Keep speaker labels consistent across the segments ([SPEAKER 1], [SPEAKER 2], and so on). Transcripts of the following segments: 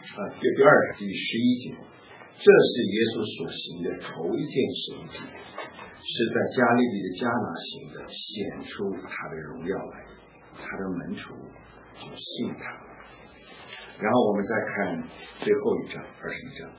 [SPEAKER 1] 第二第11节，这是耶稣所行的头一件神迹，是在加利利的迦拿行的，显出他的荣耀来，他的门徒就信他。然后我们再看最后一章21章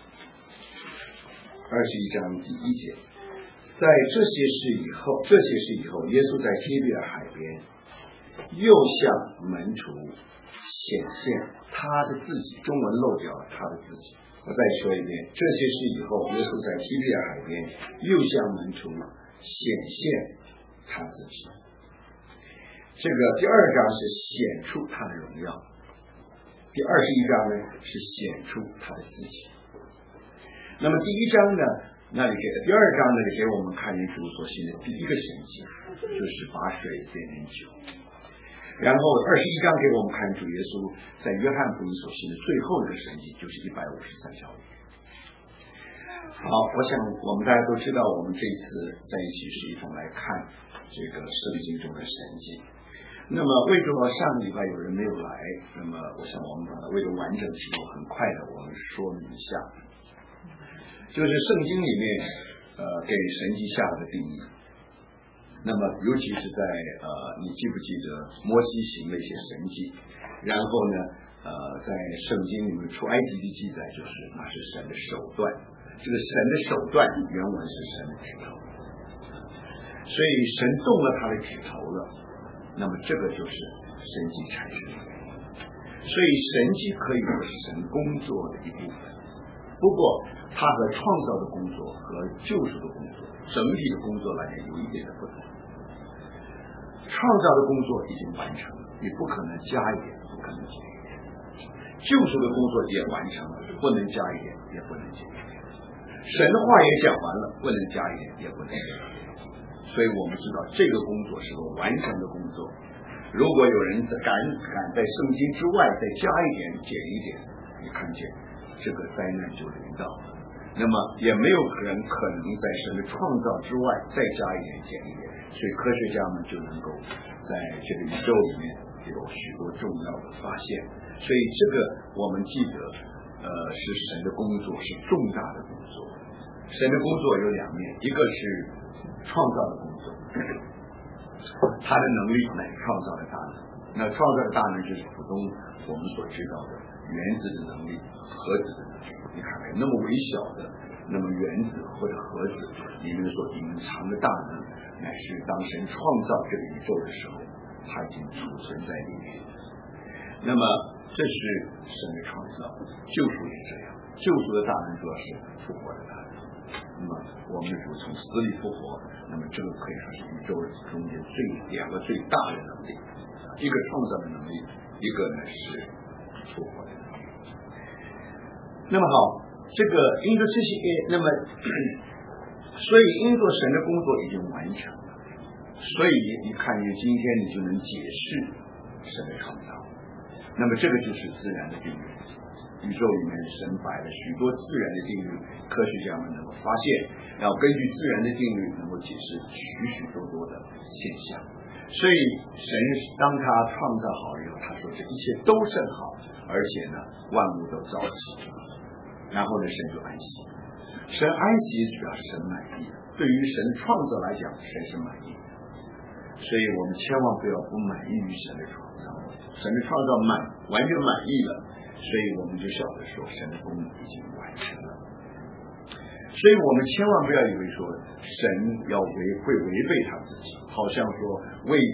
[SPEAKER 1] 第1节，在这些事以后，耶稣在提比略海边又向门徒显现他的自己，中文漏掉了他的自己。我再说一遍，这些事以后，耶稣在提比略海边又向门徒显现他自己。这个第2章是显出他的荣耀，第21章呢是显出他的自己。那么第1章呢，第2章那里给我们看见主所行的第一个神迹，就是把水变成酒。然后21章给我们看主耶稣在约翰福音所行的最后一个神迹，就是153条鱼。好，我想我们大家都知道，我们这一次在一起是一同来看这个圣经中的神迹。那么为什么上个礼拜有人没有来？那么我想我们把它为了完整起见，很快的我们说明一下，就是圣经里面给神迹下了个定义。那么尤其是在你记不记得摩西行了一些神迹，然后呢在圣经里面出埃及记记载，就是那是神的手段，这个神的手段原文是神的指头，所以神动了他的指头了，那么这个就是神迹产生的。所以神迹可以说是神工作的一部分，不过它和创造的工作和救赎的工作整体的工作来讲有一点的不同。创造的工作已经完成了，你不可能加一点，不可能减一点。救赎的工作也完成了，不能加一点，也不能减一点。神的话也讲完了，不能加一点，也不能减一点。所以我们知道这个工作是个完成的工作。如果有人敢在圣经之外再加一点、减一点，你看见这个灾难就临到了。那么也没有人可能在神的创造之外再加一点、减一点。所以科学家们就能够在这个宇宙里面有许多重要的发现。所以这个我们记得是神的工作，是重大的工作。神的工作有两面，一个是创造的工作，他的能力乃是创造的大能。那创造的大能就是普通我们所知道的原子的能力、核子的能力。你看看那么微小的那么原子或者核子里面所隐藏的大能，乃是当神创造这个宇宙的时候，它已经储存在里面。那么这是神的创造，救赎也这样。救赎的大能主要是复活的大能。那么我们的主从死里复活，那么这个可以说是宇宙中间两个最大的能力，一个创造的能力，一个呢是复活的能力。那么好，这个因着这些，那么所以因着神的工作已经完成了，所以你看见今天你就能解释神的创造。那么这个就是自然的定律，宇宙里面神摆了许多自然的定律，科学家们能够发现，然后根据自然的定律能够解释许多的现象。所以神当他创造好以后，他说这一切都甚好，而且呢万物都造齐，然后呢神就安息。神安息主要是神满意的，对于神创造来讲，神是满意的。所以我们千万不要不满意于神的创造，神的创造完全满意了，所以我们就晓得说神的功能已经完成了。所以我们千万不要以为说神要会违背他自己，好像说为着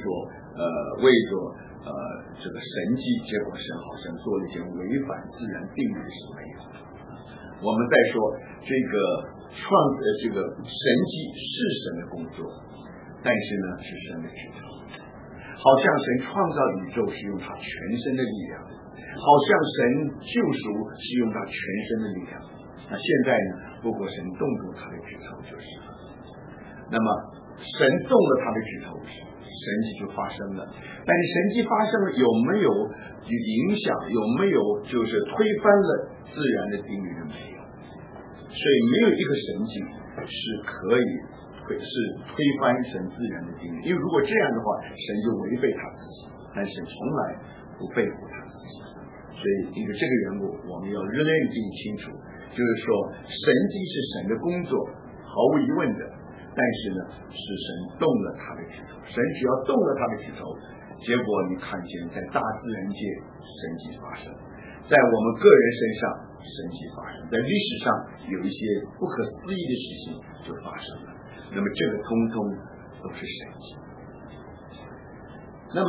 [SPEAKER 1] 这个神迹，结果神好像做了一件违反自然定律是没有的。我们再说这个神迹是神的工作，但是呢是神的指头，好像神创造宇宙是用他全身的力量，好像神救赎是用他全身的力量。那现在呢，如果神动住他的指头就是了，那么神动了他的指头，神迹就发生了。但是神迹发生了有没有影响，有没有就是推翻了自然的定律呢？没有。所以没有一个神迹是可以推翻神自然的定律，因为如果这样的话，神就违背他自己，但神从来不背负他自己。 所以因为这个缘故，我们要认定清楚，就是说神迹是神的工作，毫无疑问的。但是呢，是神动了他的指头，神只要动了他的指头，结果你看见在大自然界神迹发生，在我们个人身上神迹发生，在历史上有一些不可思议的事情就发生了。那么这个通通都是神迹。那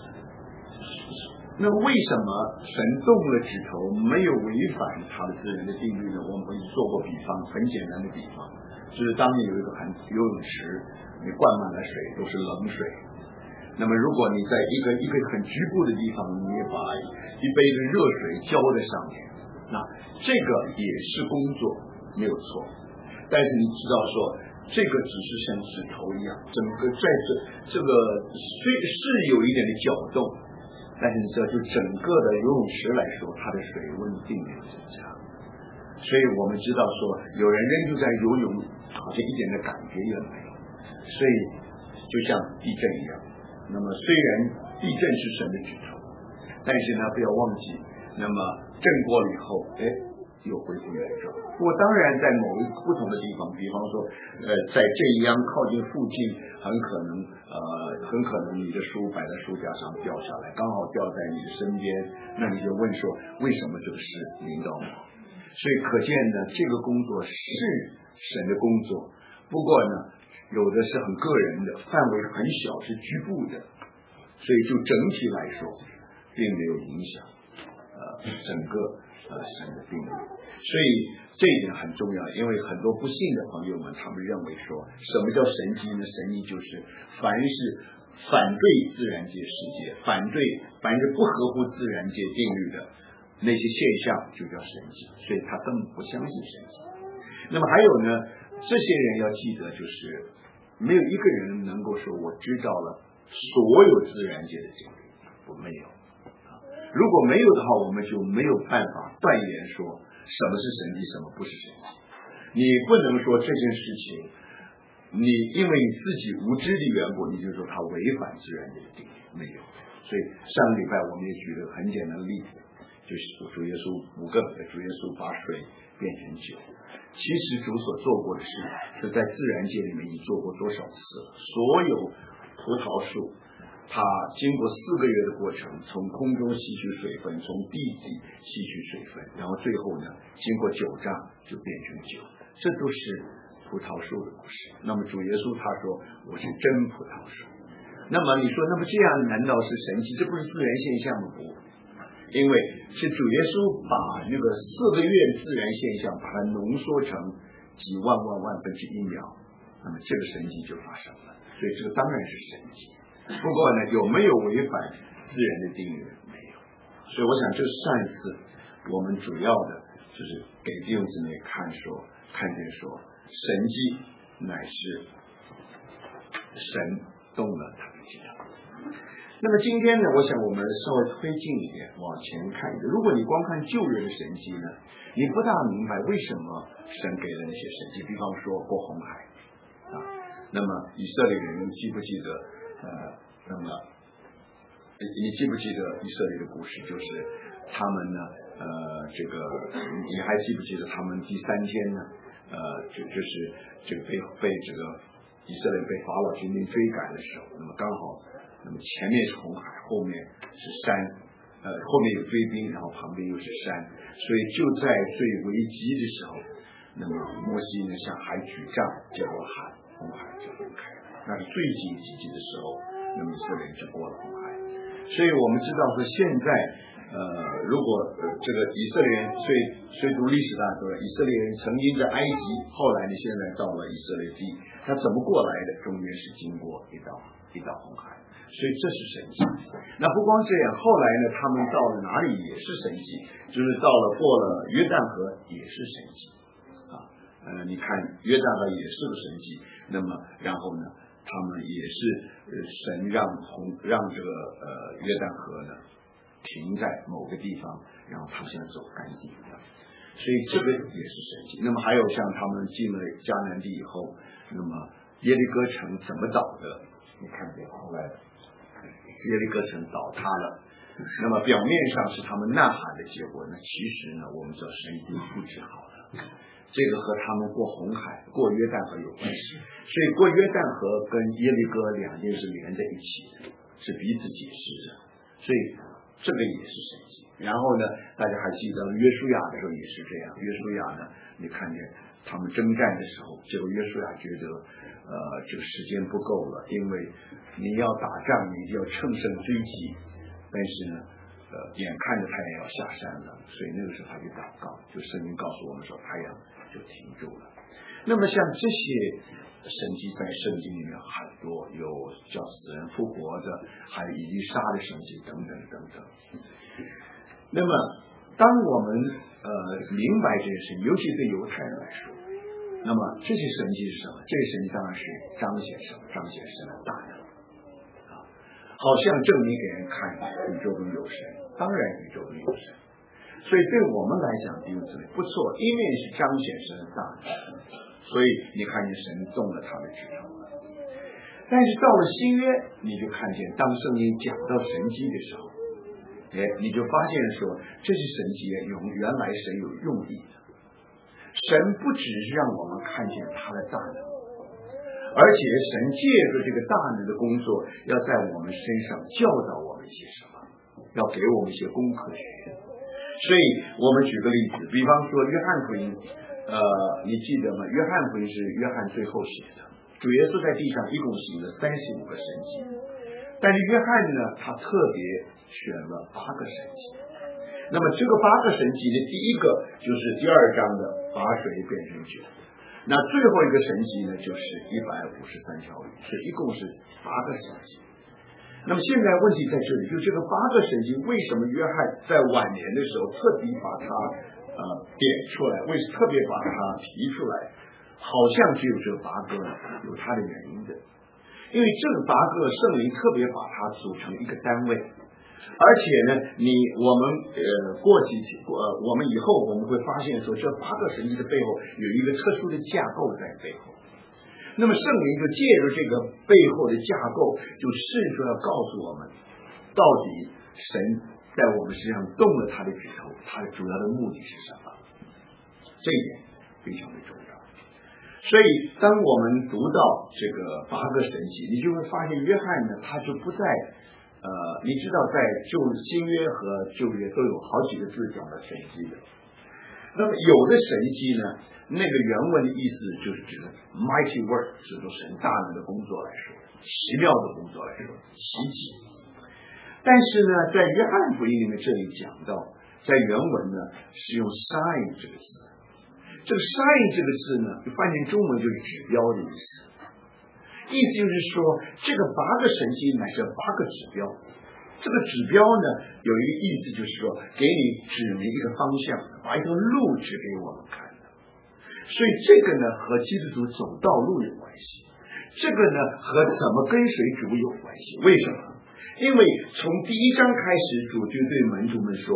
[SPEAKER 1] 么为什么神动了指头没有违反他的自然的定律呢？我们会做过比方，很简单的比方，就是当你有一个游泳池，你灌满了水都是冷水，那么如果你在一个很局部的地方，你把一杯的热水浇在上面，那这个也是工作，没有错。但是你知道说，这个只是像指头一样，整个在这个是有一点的搅动，但是你知道，就整个的游泳池来说，它的水温并没有增加。所以我们知道说，有人仍旧在游泳，好像一点的感觉也没有。所以就像地震一样，那么虽然地震是神的指头，但是呢，不要忘记，那么震过了以后，又恢复原状。不过当然在某一个不同的地方，比方说在这一样靠近附近，很可能你的书摆在书架上掉下来，刚好掉在你的身边，那你就问说为什么这个事临到我？所以可见呢，这个工作是神的工作，不过呢有的是很个人的，范围很小，是局部的，所以就整体来说并没有影响整个神的定律。所以这一点很重要，因为很多不信的朋友们他们认为说，什么叫神迹呢？神迹就是凡是反对自然界世界，凡是不合乎自然界定律的那些现象就叫神迹，所以他根本不相信神迹。那么还有呢，这些人要记得，就是没有一个人能够说我知道了所有自然界的定律，我没有。如果没有的话，我们就没有办法断言说什么是神迹，什么不是神迹。你不能说这件事情，你因为你自己无知的缘故，你就说它违反自然界的定律，没有。所以上个礼拜我们也举了很简单的例子，就是主耶稣主耶稣把水变成酒。其实主所做过的事是在自然界里面已做过多少次了。所有葡萄树它经过4个月的过程，从空中吸取水分，从地底吸取水分，然后最后呢经过酒榨就变成酒，这都是葡萄树的故事。那么主耶稣他说我是真葡萄树。那么你说那么这样难道是神迹？这不是自然现象吗？不，因为是主耶稣把那个4个月的自然现象把它浓缩成几万分之1秒，那么这个神迹就发生了。所以这个当然是神迹。不过呢，有没有违反自然的定律？没有。所以我想这是上一次我们主要的就是给弟兄姊妹看见说神迹乃是神动了他的指头。那么今天呢，我想我们稍微推进一点往前看一个，如果你光看旧约的神迹呢，你不大明白为什么神给了那些神迹。比方说过红海那么以色列人记不记得那么你记不记得以色列的故事？就是他们呢这个你还记不记得他们第3天呢就是这个被这个以色列被法老军兵追赶的时候，那么刚好那么前面是红海，后面是山后面有追兵，然后旁边又是山，所以就在最危急的时候，那么摩西呢向海举杖，结果红海就分开了，那是最紧急的时候，那么以色列就过了红海。所以我们知道说现在如果这个以色列人虽读历史大家都知道，以色列人曾经在埃及，后来呢现在到了以色列地，他怎么过来的？中间是经过一道红海，所以这是神迹。那不光这样，后来呢他们到了哪里也是神迹，就是到了过了约旦河也是神迹你看约旦河也是个神迹，那么然后呢他们也是神让这个约旦河呢停在某个地方，然后他们现在走干地所以这个也是神迹。那么还有像他们进了迦南地以后，那么耶利哥城怎么倒的？你看见后来耶利哥城倒塌了， 那么表面上是他们呐喊的结果呢，其实呢，我们知道神已经布置好了。这个和他们过红海、过约旦河有关系，所以过约旦河跟耶利哥两件是连在一起的，是彼此解释的，所以这个也是神迹。然后呢，大家还记得约书亚的时候也是这样，约书亚呢，你看见他们征战的时候，结果约书亚觉得这个时间不够了，因为你要打仗，你就要乘胜追击，但是呢眼看着太阳要下山了，所以那个时候他就祷告，就圣经告诉我们说太阳就停住了。那么像这些神迹在圣经里面很多，有叫死人复活的，还有以利沙的神迹等等等等。那么当我们明白这些事，尤其对犹太人来说，那么这些神迹是什么？这些神迹当然是彰显神的大能啊，好像证明给人看宇宙中有神，当然宇宙中有神。所以对我们来讲，弟兄姊妹不错，一面是彰显神的大能，所以你看见神动了他的指头。但是到了新约，你就看见当圣经讲到神迹的时候，你就发现说这些神迹原来神有用意的。神不只是让我们看见他的大能，而且神借着这个大能的工作，要在我们身上教导我们一些什么，要给我们一些功课学。所以我们举个例子，比方说约翰福音，你记得吗？约翰福音是约翰最后写的，主耶稣在地上一共行了35个神迹，但是约翰呢，他特别选了8个神迹。那么这个8个神迹的第一个就是第2章的把水变成酒，那最后一个神迹呢就是153条鱼，所以一共是8个神迹。那么现在问题在这里，就这个8个神迹，为什么约翰在晚年的时候特地把它点出来，特别把它提出来，好像只有这8个有它的原因的，因为这8个圣灵特别把它组成一个单位。而且呢，我们我们以后我们会发现说，这8个神迹的背后有一个特殊的架构在背后。那么圣灵就借着这个背后的架构，就试着要告诉我们，到底神在我们身上动了他的指头，他的主要的目的是什么？这一点非常的重要。所以当我们读到这个8个神迹，你就会发现约翰呢，他就不再你知道在新约和旧约都有好几个字讲的神迹的。那么有的神迹呢，那个原文的意思就是指的 mighty work， 指的神大能的工作来说，奇妙的工作来说，奇迹。但是呢，在约翰福音里面这里讲到，在原文呢是用 sign 这个字，这个 sign 这个字呢，就翻译成中文就是指标的意思。意思就是说，这个8个神迹乃是8个指标。这个指标呢，有一个意思就是说，给你指明一个方向，把一条路指给我们看的。所以这个呢，和基督徒走道路有关系。这个呢，和怎么跟随主有关系。为什么？因为从第1章开始，主就对门徒们说，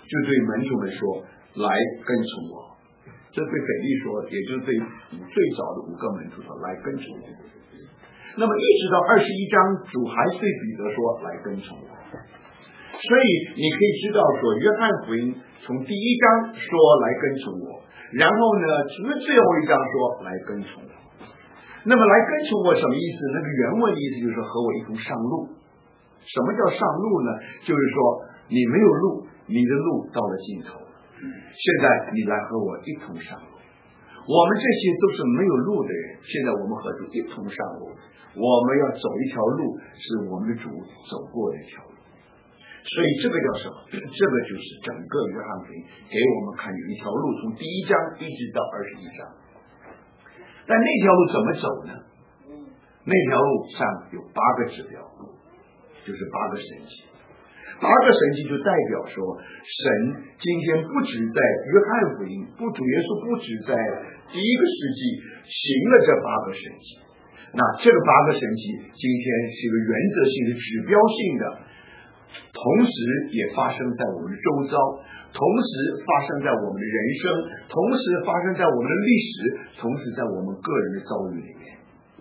[SPEAKER 1] 来跟从我。这对腓力说，也就是对最早的5个门徒说，来跟从我。那么一直到21章，主还对彼得说，来跟从我。所以你可以知道说，约翰福音从第1章说来跟从我，然后呢，最后一章说来跟从我。那么来跟从我什么意思？那个原文的意思就是说和我一同上路。什么叫上路呢？就是说你没有路，你的路到了尽头，现在你来和我一同上路。我们这些都是没有路的人，现在我们和主一同上路，我们要走一条路，是我们的主走过的一条路。所以这个叫什么？这个就是整个约翰福音给我们看有一条路，从第1章一直到21章。但那条路怎么走呢？那条路上有8个指标，就是8个神迹。8个神迹就代表说，神今天不止在约翰福音，主耶稣不止在第1个世纪行了这8个神迹。那这个8个神迹今天是一个原则性的、指标性的，同时也发生在我们的周遭，同时发生在我们的人生，同时发生在我们的历史，同时在我们个人的遭遇里面。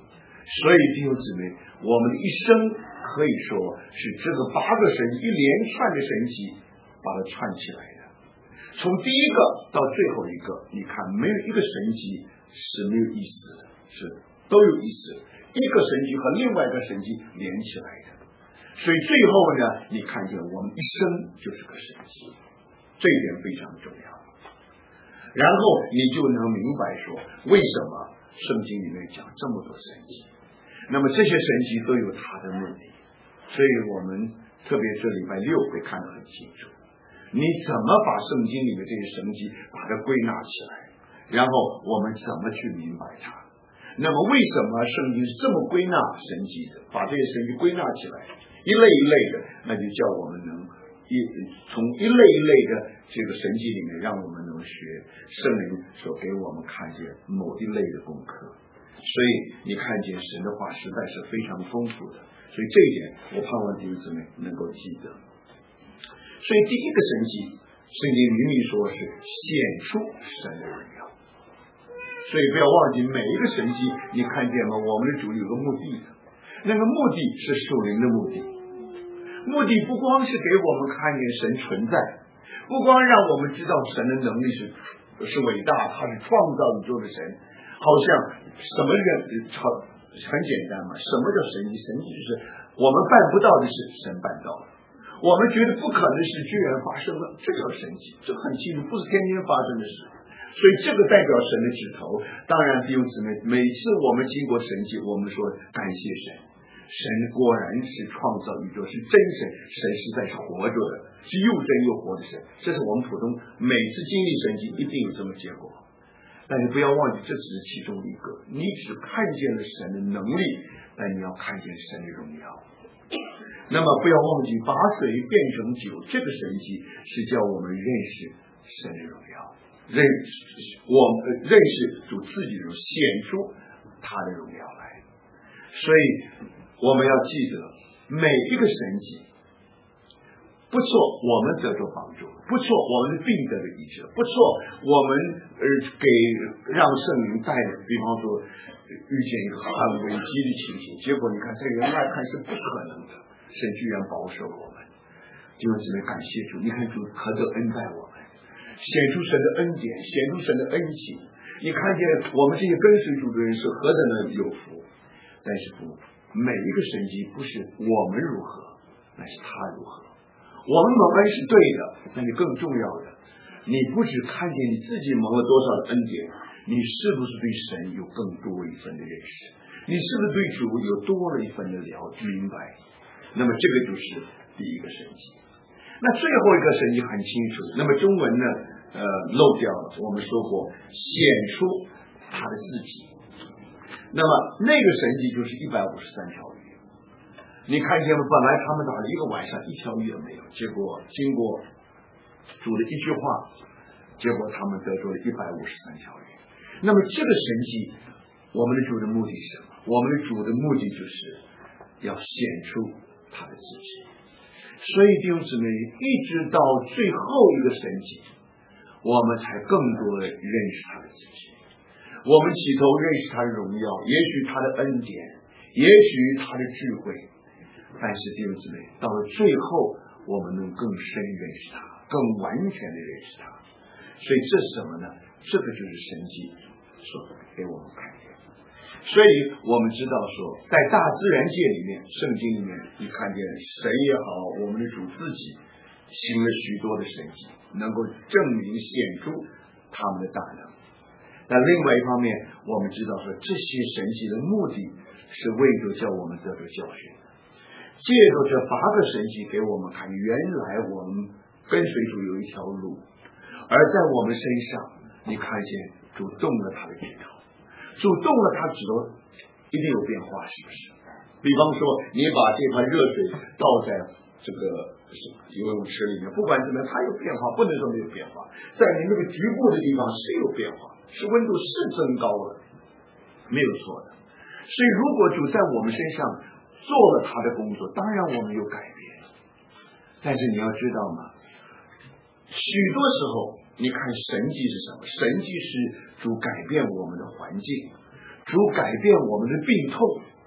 [SPEAKER 1] 所以弟兄姊妹，我们的一生可以说是这个8个神迹一连串的神迹把它串起来的。从第一个到最后一个，你看没有一个神迹是没有意思的，是都有意思的，一个神迹和另外一个神迹连起来的。所以最后呢，你看见我们一生就是个神迹，这一点非常重要。然后你就能明白说为什么圣经里面讲这么多神迹，那么这些神迹都有它的目的。所以我们特别这礼拜6会看得很清楚，你怎么把圣经里面这些神迹把它归纳起来，然后我们怎么去明白它。那么为什么圣经是这么归纳神迹的，把这些神迹归纳起来一类一类的，那就叫我们能从一类一类的这个神迹里面，让我们能学圣灵所给我们看见某一类的功课。所以你看见神的话实在是非常丰富的，所以这一点我盼望弟兄姊妹能够记得。所以第一个神迹，圣经明明说是显出神的荣耀，所以不要忘记每一个神迹，你看见吗？我们的主有个目的的，那个目的是属灵的目的。目的不光是给我们看见神存在，不光让我们知道神的能力是伟大，他是创造宇宙的神，好像什么人很简单嘛？什么叫神迹？神迹就是我们办不到的事，神办到了；我们觉得不可能的事，居然发生了，这叫神迹。这很清楚，不是天天发生的事。所以这个代表神的指头。当然弟兄姊妹，每次我们经过神迹，我们说感谢神，神果然是创造宇宙，是真神，神实在是活着的，是又真又活的神。这是我们普通每次经历神迹一定有这么结果。但是不要忘记，这只是其中一个，你只看见了神的能力，但你要看见神的荣耀。那么不要忘记，把水变成酒，这个神迹是叫我们认识神的荣耀，认识主自己的显出他的荣耀来。所以我们要记得，每一个神迹不错，我们得着帮助；不错，我们的病得了医治；不错，我们让圣灵带领。比方说，遇见一个很危机的情形，结果你看在人来看是不可能的，神居然保守我们，就只能感谢主。你看主何等恩待我们，显出神的恩典，显出神的恩情。你看见我们这些跟随主的人是何等的有福。但是每一个神迹不是我们如何，那是他如何。我们蒙恩是对的，但是更重要的，你不只看见你自己蒙了多少的恩典，你是不是对神有更多一份的认识？你是不是对主有多了一份的明白？那么这个就是第一个神迹。那最后一个神迹很清楚，那么中文呢漏掉了，我们说过显出他的自己。那么那个神迹就是153条鱼，你看见吗？本来他们打了一个晚上一条鱼也没有，结果经过主的一句话，结果他们得着了153条鱼。那么这个神迹，我们的主的目的是什么？我们的主的目的就是要显出他的自己。所以弟兄姊妹，一直到最后一个神迹，我们才更多的认识他的自己。我们起头认识他的荣耀，也许他的恩典，也许他的智慧，但是弟兄姊妹，到了最后我们能更深认识他，更完全的认识他。所以这是什么呢？这个就是神迹所给我们看见。所以我们知道说，在大自然界里面，圣经里面你看见神也好，我们的主自己行了许多的神迹，能够证明显出他们的大能。但另外一方面，我们知道说这些神迹的目的是为着叫我们得到教训，借着这8个神迹给我们看，原来我们跟随主有一条路，而在我们身上，你看见主动了他的指头，主动了他指头一定有变化，是不是？比方说你把这盘热水倒在这个游泳池里面，不管怎么样它有变化，不能说没有变化，在你那个局部的地方是有变化，是温度是增高了，没有错的。所以如果主在我们身上做了他的工作，当然我们有改变。但是你要知道嘛，许多时候你看神迹是什么？神迹是主改变我们的环境，主改变我们的病痛，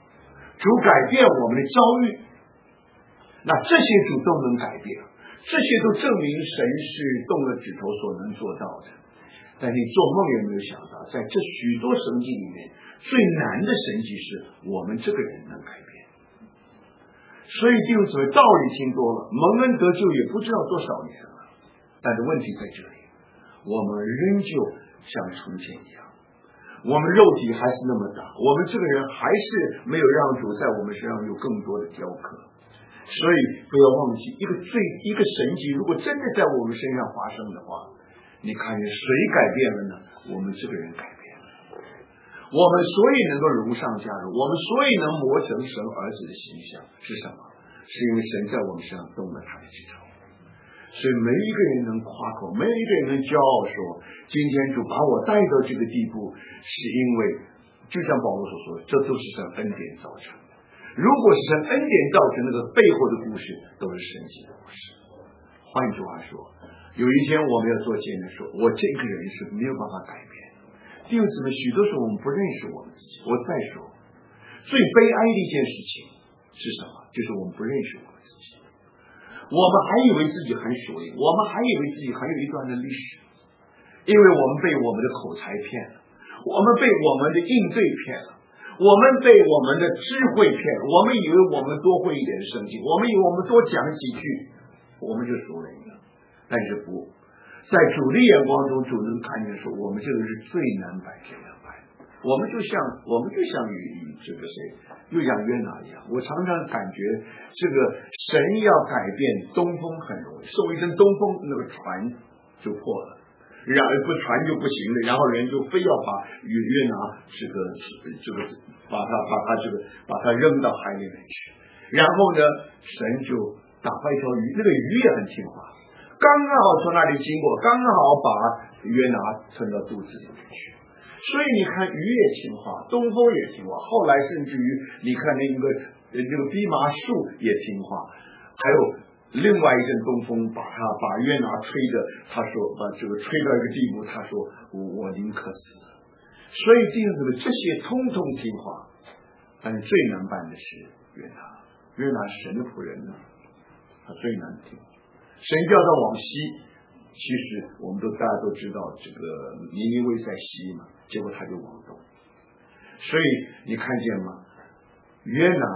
[SPEAKER 1] 主改变我们的遭遇，那这些主都能改变，这些都证明神是动了指头所能做到的。但你做梦也没有想到，在这许多神迹里面，最难的神迹是我们这个人能改变。所以弟兄姊妹，道理听多了，蒙恩得救也不知道多少年了，但是问题在这里，我们仍旧像从前一样，我们肉体还是那么大，我们这个人还是没有让主在我们身上有更多的雕刻。所以不要忘记，一个神迹如果真的在我们身上发生的话，你看见谁改变了呢？我们这个人改变了。我们所以能够荣上加荣，我们所以能磨成神儿子的形象，是什么？是因为神在我们身上动了他的指头。所以没一个人能夸口，没一个人能骄傲说今天主把我带到这个地步，是因为就像保罗所说，这都是神恩典造成的。如果是神恩典造成，那个背后的故事都是神迹的故事。换句话说，有一天我们要做见证说，我这个人是没有办法改变。弟兄姊妹，许多时候我们不认识我们自己。我再说，最悲哀的一件事情是什么？就是我们不认识我们自己。我们还以为自己很属灵，我们还以为自己很有一段的历史，因为我们被我们的口才骗了，我们被我们的应对骗了，我们被我们的智慧骗了，我们以为我们多会一点圣经，我们以为我们多讲几句我们就属灵了。但是不，在主的眼光中，主能看见说我们这个是最难摆最难摆。我们就像这个谁，又像约拿一样。我常常感觉这个神要改变东风很容易，受一阵东风，那个船就破了，然后不船就不行了，然后人就非要把约拿把它扔到海里面去，然后呢，神就打发一条鱼，那个鱼也很听话，刚刚好从那里经过，刚刚好把约拿吞到肚子里面去。所以你看，鱼也听话，东风也听话，后来甚至于你看那个蓖麻树也听话，还有另外一阵东风把约拿吹的，他说把这个吹到一个地步，他说我宁可死。所以弟兄姊妹，这些通通听话，但是最难办的是约拿是神的仆人呢，他最难听。神叫他往西，其实我们大家都知道，这个尼尼微在西嘛，结果他就往东。所以你看见吗？约拿，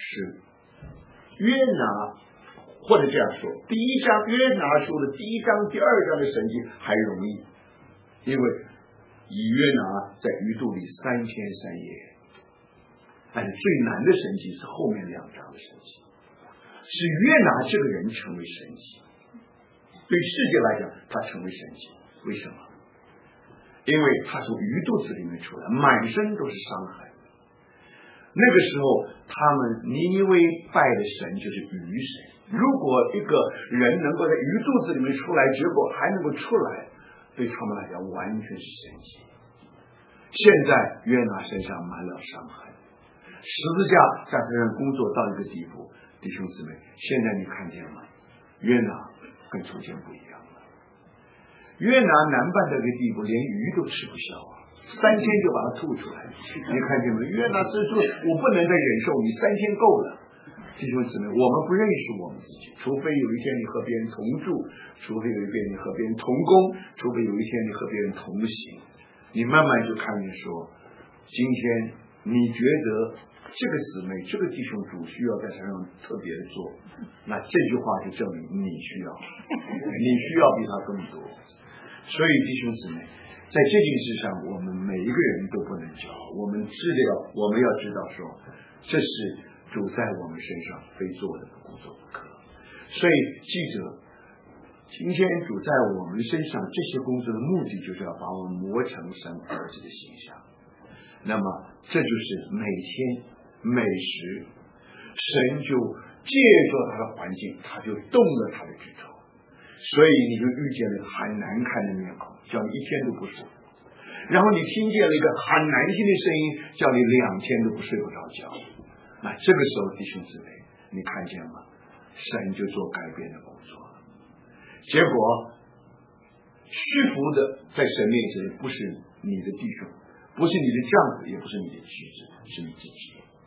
[SPEAKER 1] 或者这样说，第一章约拿书的第一章、第二章的神迹还容易，因为以约拿在鱼肚里3天3夜，但是最难的神迹是后面2章的神迹，是约拿这个人成为神迹。对世界来讲，他成为神迹，为什么？因为他从鱼肚子里面出来，满身都是伤痕。那个时候，他们尼尼微拜的神就是鱼神。如果一个人能够在鱼肚子里面出来，结果还能够出来，对他们来讲完全是神迹。现在约拿身上满了伤痕，十字架在身上工作到一个地步，弟兄姊妹，现在你看见吗？约拿跟从前不一样了。约拿难办到一个地步，连鱼都吃不消啊，3天就把它吐出来。你看见没？约拿是说我不能再忍受你，3天够了。弟兄姊妹，我们不认识我们自己，除非有一天你和别人同住，除非有一天你和别人同工，除非有一天你和别人同行，你慢慢就看见说，今天你觉得这个姊妹这个弟兄主需要在身上特别的做，那这句话就证明你需要比他更多。所以弟兄姊妹，在这件事上我们每一个人都不能骄傲，我们要知道说，这是主在我们身上非做的不做不可。所以记着，今天主在我们身上这些工作的目的，就是要把我们磨成神儿子的形象。那么这就是每天每时，神就借着他的环境，他就动了他的指头，所以你就遇见了很难看的面孔，叫你1天都不舒服；然后你听见了一个很难听的声音，叫你2天都不睡不着觉。那这个时候弟兄姊妹，你看见吗？神就做改变的工作了。结果屈服的在神面前不是你的弟兄，不是你的丈夫，也不是你的妻子，是你自己。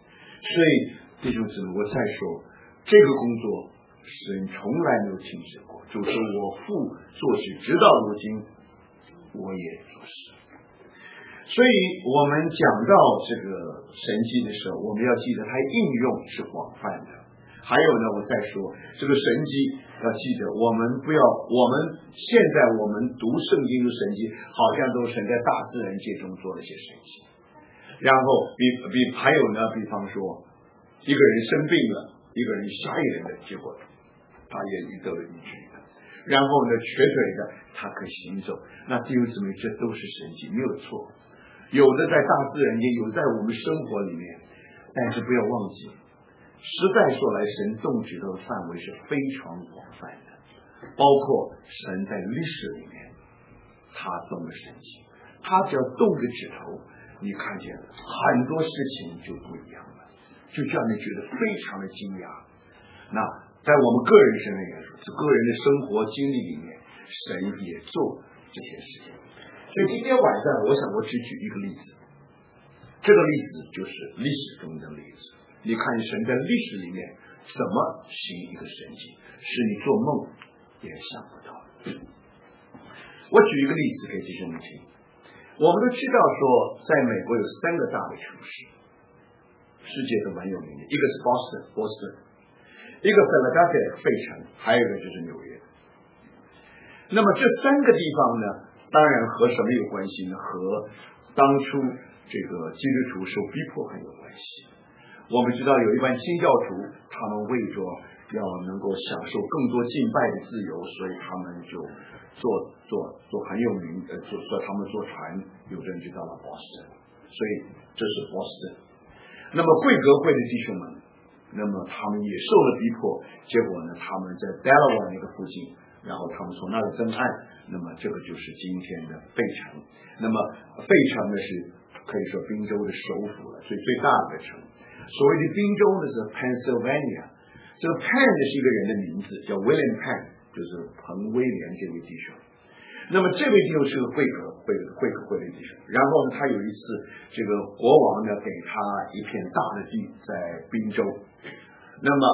[SPEAKER 1] 所以弟兄姊妹，我再说，这个工作神从来没有停止过。主说我父做事，直到如今我也做事。所以我们讲到这个神迹的时候，我们要记得它应用是广泛的。还有呢，我再说这个神迹，要记得我们不要，我们现在我们读圣经的神迹，好像都神在大自然界中做了些神迹。然后还有呢，比方说一个人生病了，一个人瞎眼的，结果他也得了医治的。然后呢，瘸腿的他可行走。那弟兄姊妹，这都是神迹，没有错。有的在大自然界，有在我们生活里面，但是不要忘记，实在说来，神动指头的范围是非常广泛的，包括神在历史里面他动了神迹，他只要动个指头，你看见很多事情就不一样了，就叫你觉得非常的惊讶。那在我们个人身上也说，个人的生活经历里面，神也做这些事情。所以今天晚上我只举一个例子，这个例子就是历史中的例子。你看神在历史里面怎么行一个神迹，是你做梦也想不到的。我举一个例子给弟兄们听。我们都知道说，在美国有3个大的城市，世界都蛮有名的，一个是波士顿，一个Philadelphia费城，还有一个就是纽约。那么这3个地方呢，当然和什么有关系呢？和当初这个基督徒受逼迫很有关系。我们知道有一帮新教徒，他们为着要能够享受更多敬拜的自由，所以他们就做很有名的，他们坐船，有的人就到了波士顿，所以这是波士顿。那么贵格会的弟兄们，那么他们也受了逼迫，结果呢，他们在 Delaware 那个附近，然后他们从那里登岸，那么这个就是今天的费城。那么费城呢是可以说宾州的首府了，所以最大的城。所谓的宾州呢是 Pennsylvania， 这个 Penn 是一个人的名字，叫 William Penn， 就是彭威廉这位弟兄。那么这位弟兄是个贵格会的弟兄，然后呢，他有一次这个国王呢给他一片大的地在宾州。那么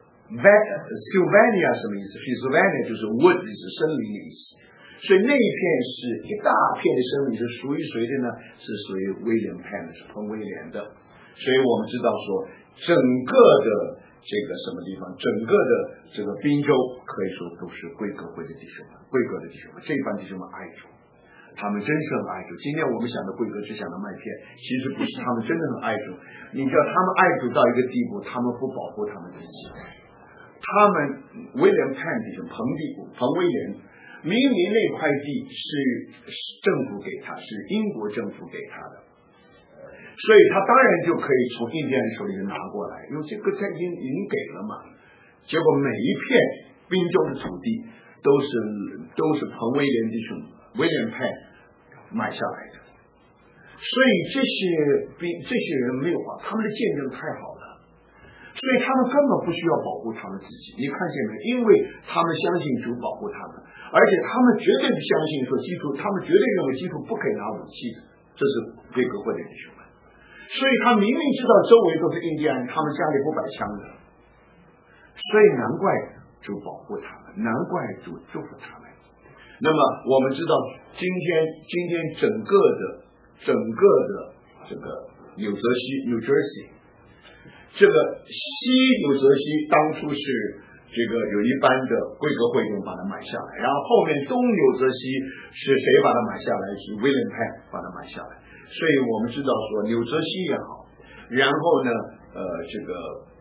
[SPEAKER 1] Sylvania 什么意思？ Sylvania 就是 woods， 是森林的意思。所以那一片是一大片的森林，是属于谁的呢？是属于William Penn， 是彭威廉的。所以我们知道说，整个的这个什么地方，整个的这个宾州可以说都是贵格会的弟兄们，贵格的弟兄们，这一帮弟兄们爱主，他们真是很爱主。今天我们想的贵格只想到麦片，其实不是，他们真的很爱主。你叫他们爱主到一个地步，他们不保护他们自己。他们William Penn弟兄，彭威廉，明明那块地是政府给他，是英国政府给他的。所以他当然就可以从印第安人手里拿过来，因为这个他已经给了嘛。结果每一片宾州的土地都是彭威廉弟兄William Penn买下来的。所以这些人没有他们的见证太好了，所以他们根本不需要保护他们自己。你看见没？因为他们相信主保护他们，而且他们绝对不相信说基督，他们绝对认为基督不可以拿武器的，这是贵格会的弟兄们。所以他明明知道周围都是印第安人，他们家里不摆枪的，所以难怪主保护他们，难怪主祝福他们。那么我们知道今天整个的这个纽泽西 New Jersey， 这个西纽泽西当初是这个有一班的贵格会用把它买下来，然后后面东纽泽西是谁把它买下来？是 William Penn 把它买下来。所以我们知道说纽泽西也好，然后呢这个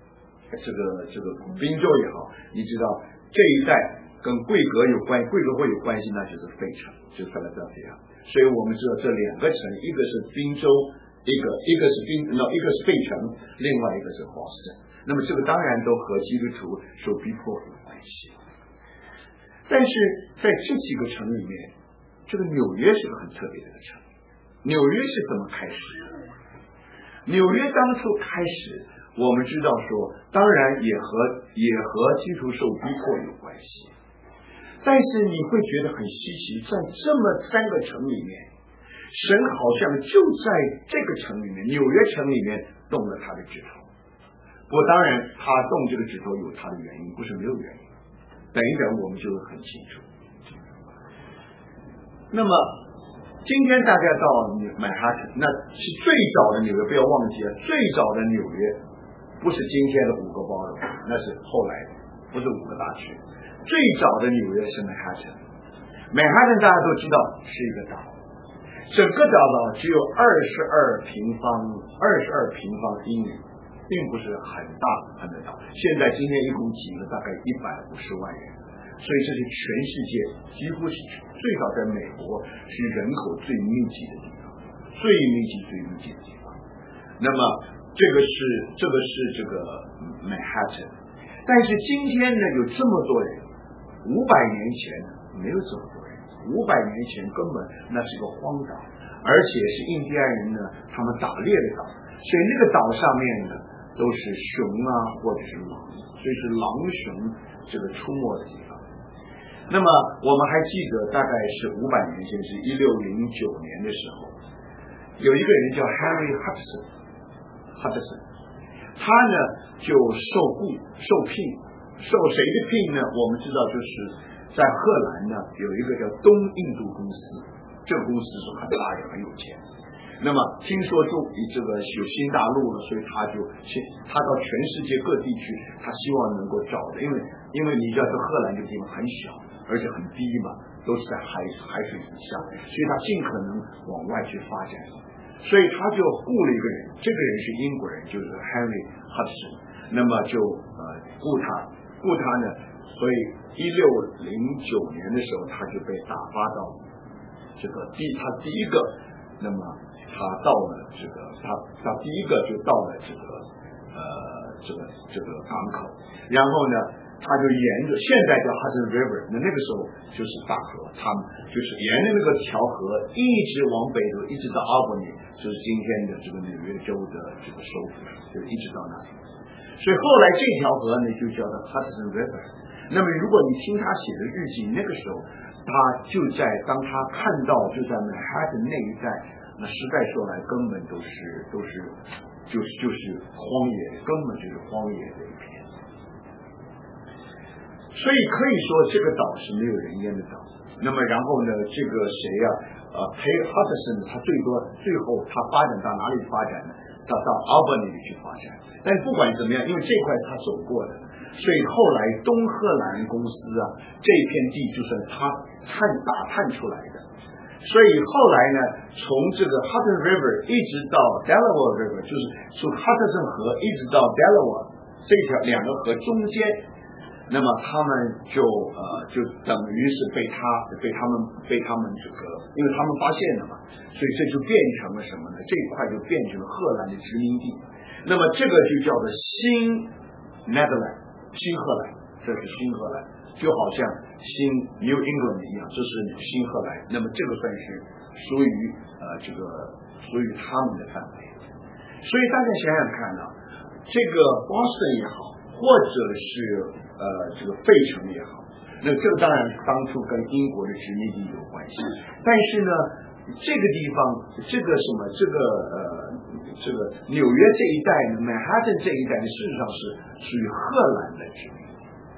[SPEAKER 1] 宾州也好，你知道这一带跟贵格会有关系，那就是费城，就是 Philadelphia。所以我们知道这2个城，一个是宾州，一个是费城，另外一个是波士顿。那么这个当然都和基督徒受逼迫有关系。但是在这几个城里面，这个纽约是个很特别的城。纽约是怎么开始的？纽约当初开始，我们知道说，当然也和基督受逼迫有关系。但是你会觉得很稀奇，在这么3个城里面，神好像就在这个城里面，纽约城里面动了他的指头。 不过当然他动这个指头有他的原因，不是没有原因，等一等我们就会很清楚。那么今天大家到曼哈顿，那是最早的纽约，不要忘记了，最早的纽约不是今天的5个包容，那是后来的，不是5个大区。最早的纽约是曼哈顿，曼哈顿大家都知道是一个岛，整个岛只有22平方英里，并不是很大很的岛。现在今天一共挤了大概150万人，所以这是全世界几乎是最早在美国是人口最密集的地方，最密集的地方。那么这个是这个曼哈顿，但是今天呢有这么多人，500年前没有这么多人，500年前根本那是个荒岛，而且是印第安人呢他们打猎的岛，所以那个岛上面呢都是熊啊或者是狼，所以是狼熊这个出没的地方。那么我们还记得大概是500年前，是1609年的时候，有一个人叫 Henry Hudson， 他呢就受聘，受谁的聘呢？我们知道就是在荷兰呢有一个叫东印度公司，这个公司是很大也很有钱。那么听说这个有新大陆了，所以他到全世界各地去，他希望能够找的，因为你知道这荷兰这个地方很小，而且很低嘛，都是在海水之下，所以他尽可能往外去发展。所以他就雇了一个人，这个人是英国人，就是 Henry Hudson。那么就雇他呢，所以1609年的时候，他就被打发到这个他第一个，那么他到了这个他第一个就到了这个港口，然后呢他就沿着现在叫 Hudson River， 那个时候就是大河，他们就是沿着那个条河一直往北走，一直到 Albany， 就是今天的这个纽约州的这个首府，就一直到那里。所以后来这条河呢就叫做 Hudson River。那么如果你听他写的日记，那个时候他就当他看到就在曼哈顿那一带，那实在说来根本就是荒野，根本就是荒野的一片。所以可以说这个岛是没有人烟的岛。那么然后呢，这个谁呀？Hudson 他最后他发展到哪里发展呢？他到 Albany 里去发展。但不管怎么样，因为这块是他走过的，所以后来东荷兰公司啊这片地就算是他打探出来的。所以后来呢，从这个 Hudson River 一直到 Delaware River， 就是从 Hudson 河一直到 Delaware 这条2个河中间。那么他们就等于是被他们这个，因为他们发现了嘛，所以这就变成了什么呢？这一块就变成了荷兰的殖民地。那么这个就叫做新 Netherland， 新荷兰，这是新荷兰，就好像新 New England 一样，这是新荷兰。那么这个算是属于他们的范围。所以大家想想看啊，这个 Boston 也好，或者是这个费城也好，那这个当然当初跟英国的殖民地有关系，但是呢，这个地方这个纽约这一带呢，曼哈顿这一带呢，事实上是属于荷兰的殖民地。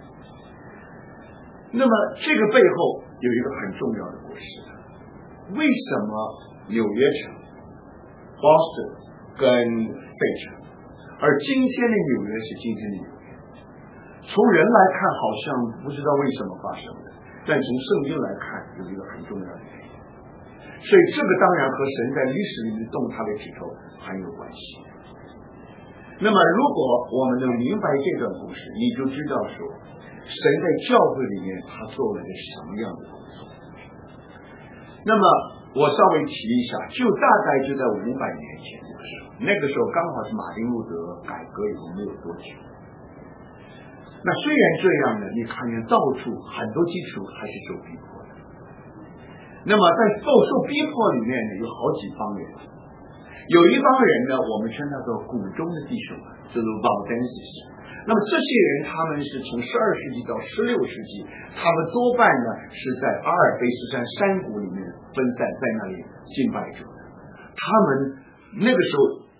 [SPEAKER 1] 那么这个背后有一个很重要的故事，为什么纽约城、Boston 跟费城，而今天的纽约是今天的纽约？从人来看好像不知道为什么发生的，但从圣经来看有一个很重要的原因。所以这个当然和神在历史里面动他的指头很有关系。那么如果我们能明白这段故事，你就知道说神在教会里面他做了个什么样的工作。那么我稍微提一下，就大概就在500年前那个时候刚好是马丁路德改革以后没有多久。那虽然这样呢，你看见到处很多基督徒还是受逼迫的。那么在受逼迫里面呢，有好几帮人，有一帮人呢，我们称他做谷中的弟兄，就是 Valdenses。那么这些人他们是从12世纪到16世纪，他们多半呢是在阿尔卑斯山山谷里面分散在那里敬拜主的。他们那个时候的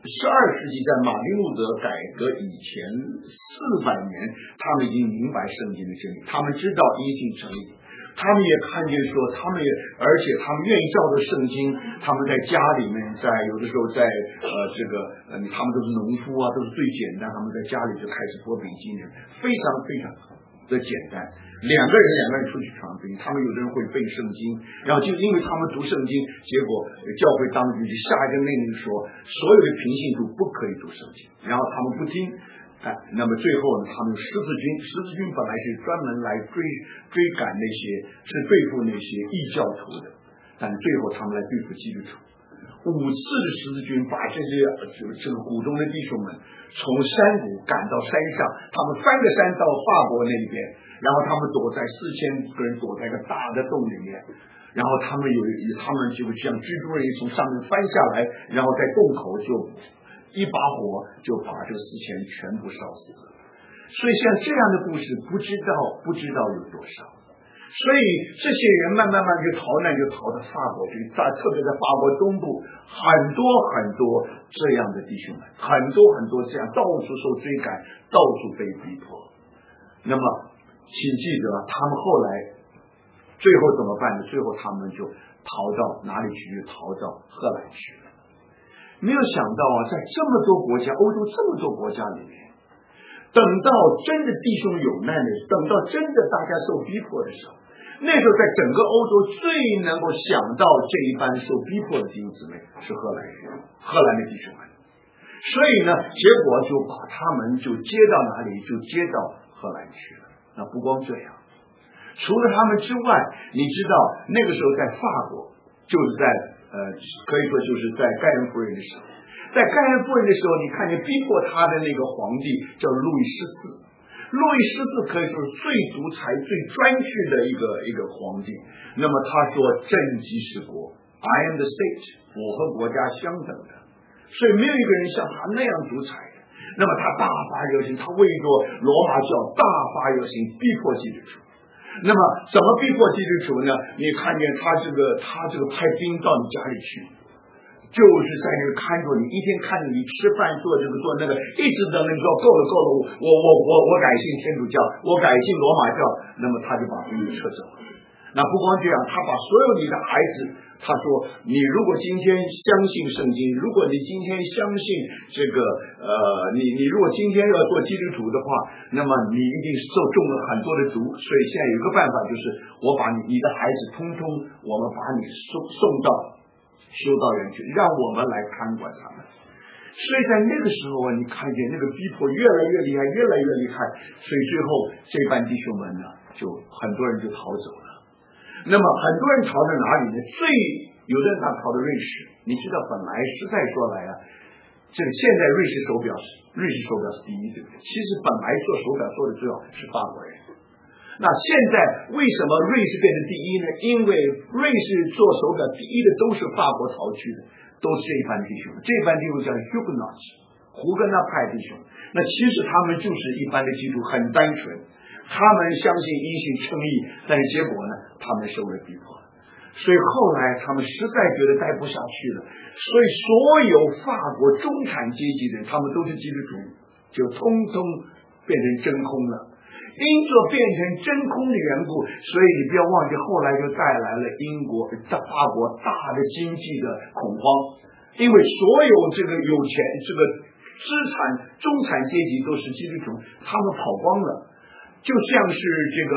[SPEAKER 1] 12世纪在马丁路德改革以前400年，他们已经明白圣经的真理，他们知道因信称义，他们也看见说，而且他们愿意照着圣经，他们在家里面，有的时候在他们都是农夫啊，都是最简单，他们在家里就开始拨饼纪念，非常非常的简单。两个人出去传福音，他们有的人会背圣经，然后就因为他们读圣经，结果教会当局就下一个命令说，所有的平信徒不可以读圣经，然后他们不听。那么最后呢，他们十字军本来是专门来追赶那些是对付那些异教徒的，但最后他们来对付基督徒。5次的十字军把这个谷中的弟兄们从山谷赶到山上，他们翻个山到法国那边，然后他们4000个人躲在一个大的洞里面，然后他们就像蜘蛛人从上面翻下来，然后在洞口就一把火就把这个4000全部烧死了。所以像这样的故事不知道有多少。所以这些人慢慢就逃难，就逃到法国去，特别在法国东部，很多这样的弟兄们，很多这样到处受追赶，到处被逼迫。那么请记得他们后来最后怎么办呢？最后他们就逃到哪里去？就逃到荷兰去了。没有想到啊，在这么多国家，欧洲这么多国家里面，等到真的弟兄有难的，等到真的大家受逼迫的时候，那时候在整个欧洲最能够想到这一班受逼迫的弟兄姊妹是荷兰人，荷兰的弟兄们。所以呢，结果就把他们就接到哪里？就接到荷兰去了。那不光这样，除了他们之外，你知道那个时候在法国，就是在可以说就是在盖恩夫人的时候，在盖恩夫人的时候，你看见逼迫他的那个皇帝叫路易14。路易14可以说是最独裁、最专制的一个皇帝。那么他说政即是国 ，I am the state， 我和国家相等的，所以没有一个人像他那样独裁的。那么他大发热心，他为着罗马教大发热心，逼迫基督徒。那么怎么逼迫基督徒呢？你看见他这个派兵到你家里去，就是在那个看着你，一天看着你吃饭做这个做那个，一直等你说够了，我改信天主教，我改信罗马教，那么他就把兵撤走了。那不光这样，他把所有你的孩子，他说你如果今天相信圣经，如果你今天相信这个你如果今天要做基督徒的话，那么你一定中了很多的毒。所以现在有一个办法，就是我把你的孩子通通我们把你送到修道院去，让我们来看管他们。所以在那个时候你看见那个逼迫越来越厉害，越来越厉害，所以最后这班弟兄们呢，就很多人就逃走了。那么很多人逃到哪里呢？有的人他逃到瑞士。你知道本来实在说来啊，这个现在瑞士手表是第一，对不对？其实本来做手表做的最好是法国人。那现在为什么瑞士变成第一呢？因为瑞士做手表第一的都是法国逃去的，都是这一班弟兄。这一班弟兄叫 Huguenots， 胡格纳派弟兄。那其实他们就是一般的基督，很单纯，他们相信因信称义，但是结果呢，他们受了逼迫。所以后来他们实在觉得待不下去了，所以所有法国中产阶级的人，他们都是基督徒，就通通变成真空了。因着变成真空的缘故，所以你不要忘记，后来就带来了法国大的经济的恐慌，因为所有这个有钱这个资产中产阶级都是基督徒，他们跑光了，就像是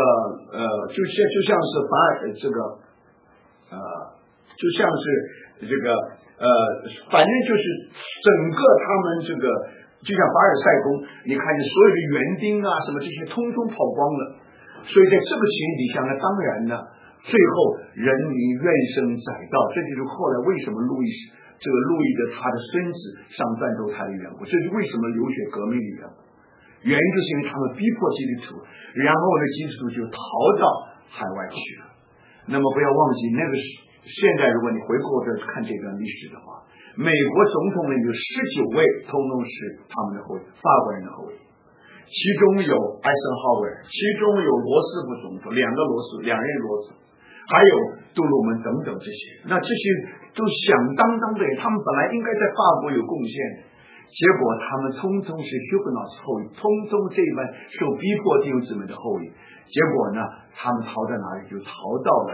[SPEAKER 1] 反正就是整个他们这个。就像凡尔赛宫，你看见所有的园丁啊什么这些通通跑光了，所以在这个情形底下呢，当然呢，最后人民怨声载道，这就是后来为什么路易的他的孙子上战斗台的缘故，这是为什么流血革命的缘故。原因就是因为他们逼迫基督徒，然后呢，基督徒就逃到海外去了。那么不要忘记，那个现在如果你回过头看这段历史的话，美国总统呢有19位，通通是他们的后裔，法国人的后裔，其中有艾森豪威尔，其中有罗斯福总统，两任罗斯，还有杜鲁门等等这些。那这些都响当当的人，他们本来应该在法国有贡献的， 结果他们通通是 Huguenots 后裔，通通这一班受逼迫弟兄姊妹的后裔。结果呢，他们逃到哪里？就逃到了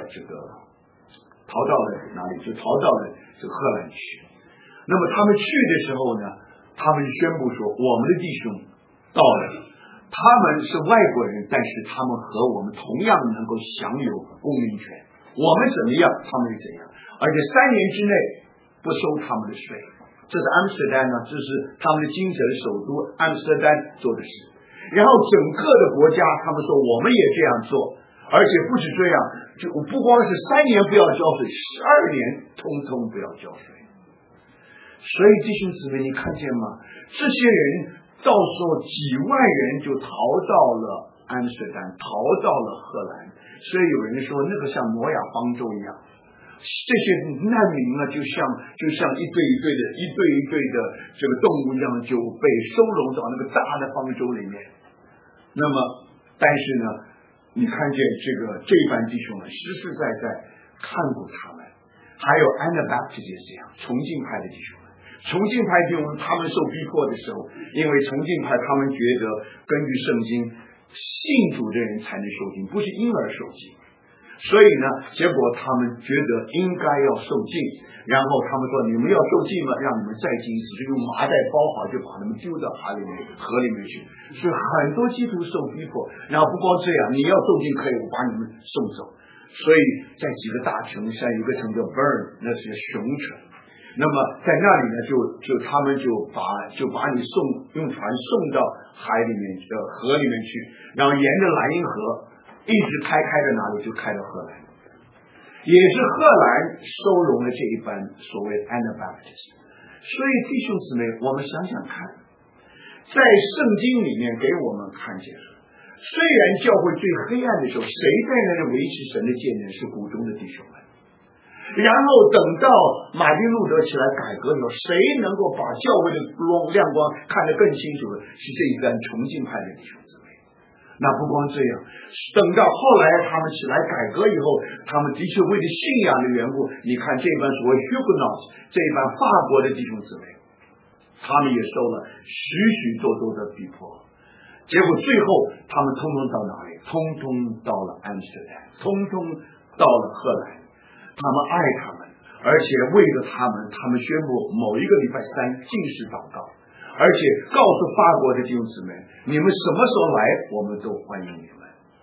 [SPEAKER 1] 哪里？就逃到了这个荷兰去。那么他们去的时候呢，他们宣布说，我们的弟兄到了，他们是外国人，但是他们和我们同样能够享有公民权。我们怎么样，他们是怎样，而且3年之内不收他们的税。这是阿姆斯特丹呢，这是他们的精神首都阿姆斯特丹做的事。然后整个的国家，他们说我们也这样做，而且不止这样，就不光是3年不要交税，12年通通不要交税。所以弟兄姊妹，你看见吗？这些人到时候几万人就逃到了阿姆斯特丹，逃到了荷兰。所以有人说，那个像挪亚方舟一样，这些难民呢，就像一对的这个动物一样，就被收容到那个大的方舟里面。那么，但是呢，你看见这班弟兄们实实在在看过他们，还有 Anabaptist 也这样，崇敬派的弟兄们。崇敬派弟兄他们受逼迫的时候，因为崇敬派他们觉得根据圣经，信主的人才能受敬，不是婴儿受敬。所以呢，结果他们觉得应该要受敬，然后他们说你们要受敬吗？让你们再敬一次，就用麻袋包好，就把他们丢到河里面去。所以很多基督受逼迫，然后不光这样，你要受敬可以，我把你们送走。所以在几个大城，像有个城叫 Bern， 那是熊城。那么在那里呢，他们就把你用船送到河里面去，然后沿着莱茵河一直开到哪里？就开到荷兰。也是荷兰收容了这一班所谓 Anabaptist。所以弟兄姊妹，我们想想看，在圣经里面给我们看见，虽然教会最黑暗的时候，谁在那里维持神的见证？是谷中的弟兄们。然后等到马丁路德起来改革的时候，谁能够把教会的亮光看得更清楚的？是这一班崇敬派的弟兄姊妹。那不光这样，等到后来他们起来改革以后，他们的确为了信仰的缘故，你看这班所谓 Huguenots 这一班法国的弟兄姊妹，他们也受了许多的逼迫。结果最后他们通通到哪里？通通到了阿姆斯特丹，通通到了荷兰。他们爱他们，而且为了他们宣布某一个礼拜3禁食祷告，而且告诉法国的弟兄姊妹，你们什么时候来，我们都欢迎你们。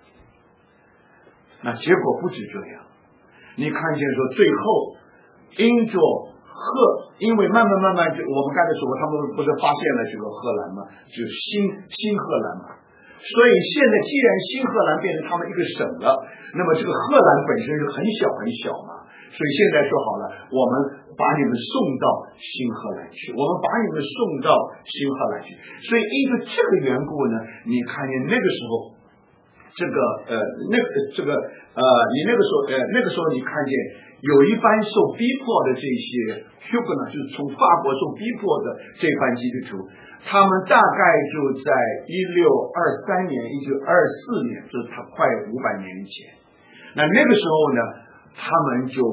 [SPEAKER 1] 那结果不止这样，你看见说最后因为慢慢就我们刚才说过，他们不是发现了这个荷兰吗？就是新荷兰嘛。所以现在既然新荷兰变成他们一个省了，那么这个荷兰本身是很小嘛，所以现在说好了，我们把你们送到新荷兰去，我们把你们送到新荷兰去。所以因为这个缘故呢，你看见那个时候，你那个时候你看见有一班受逼迫的这些 Huguenot， 就是从法国受逼迫的这班基督徒，他们大概就在1623年、1624年，就是他快500年以前。那个时候呢，他们是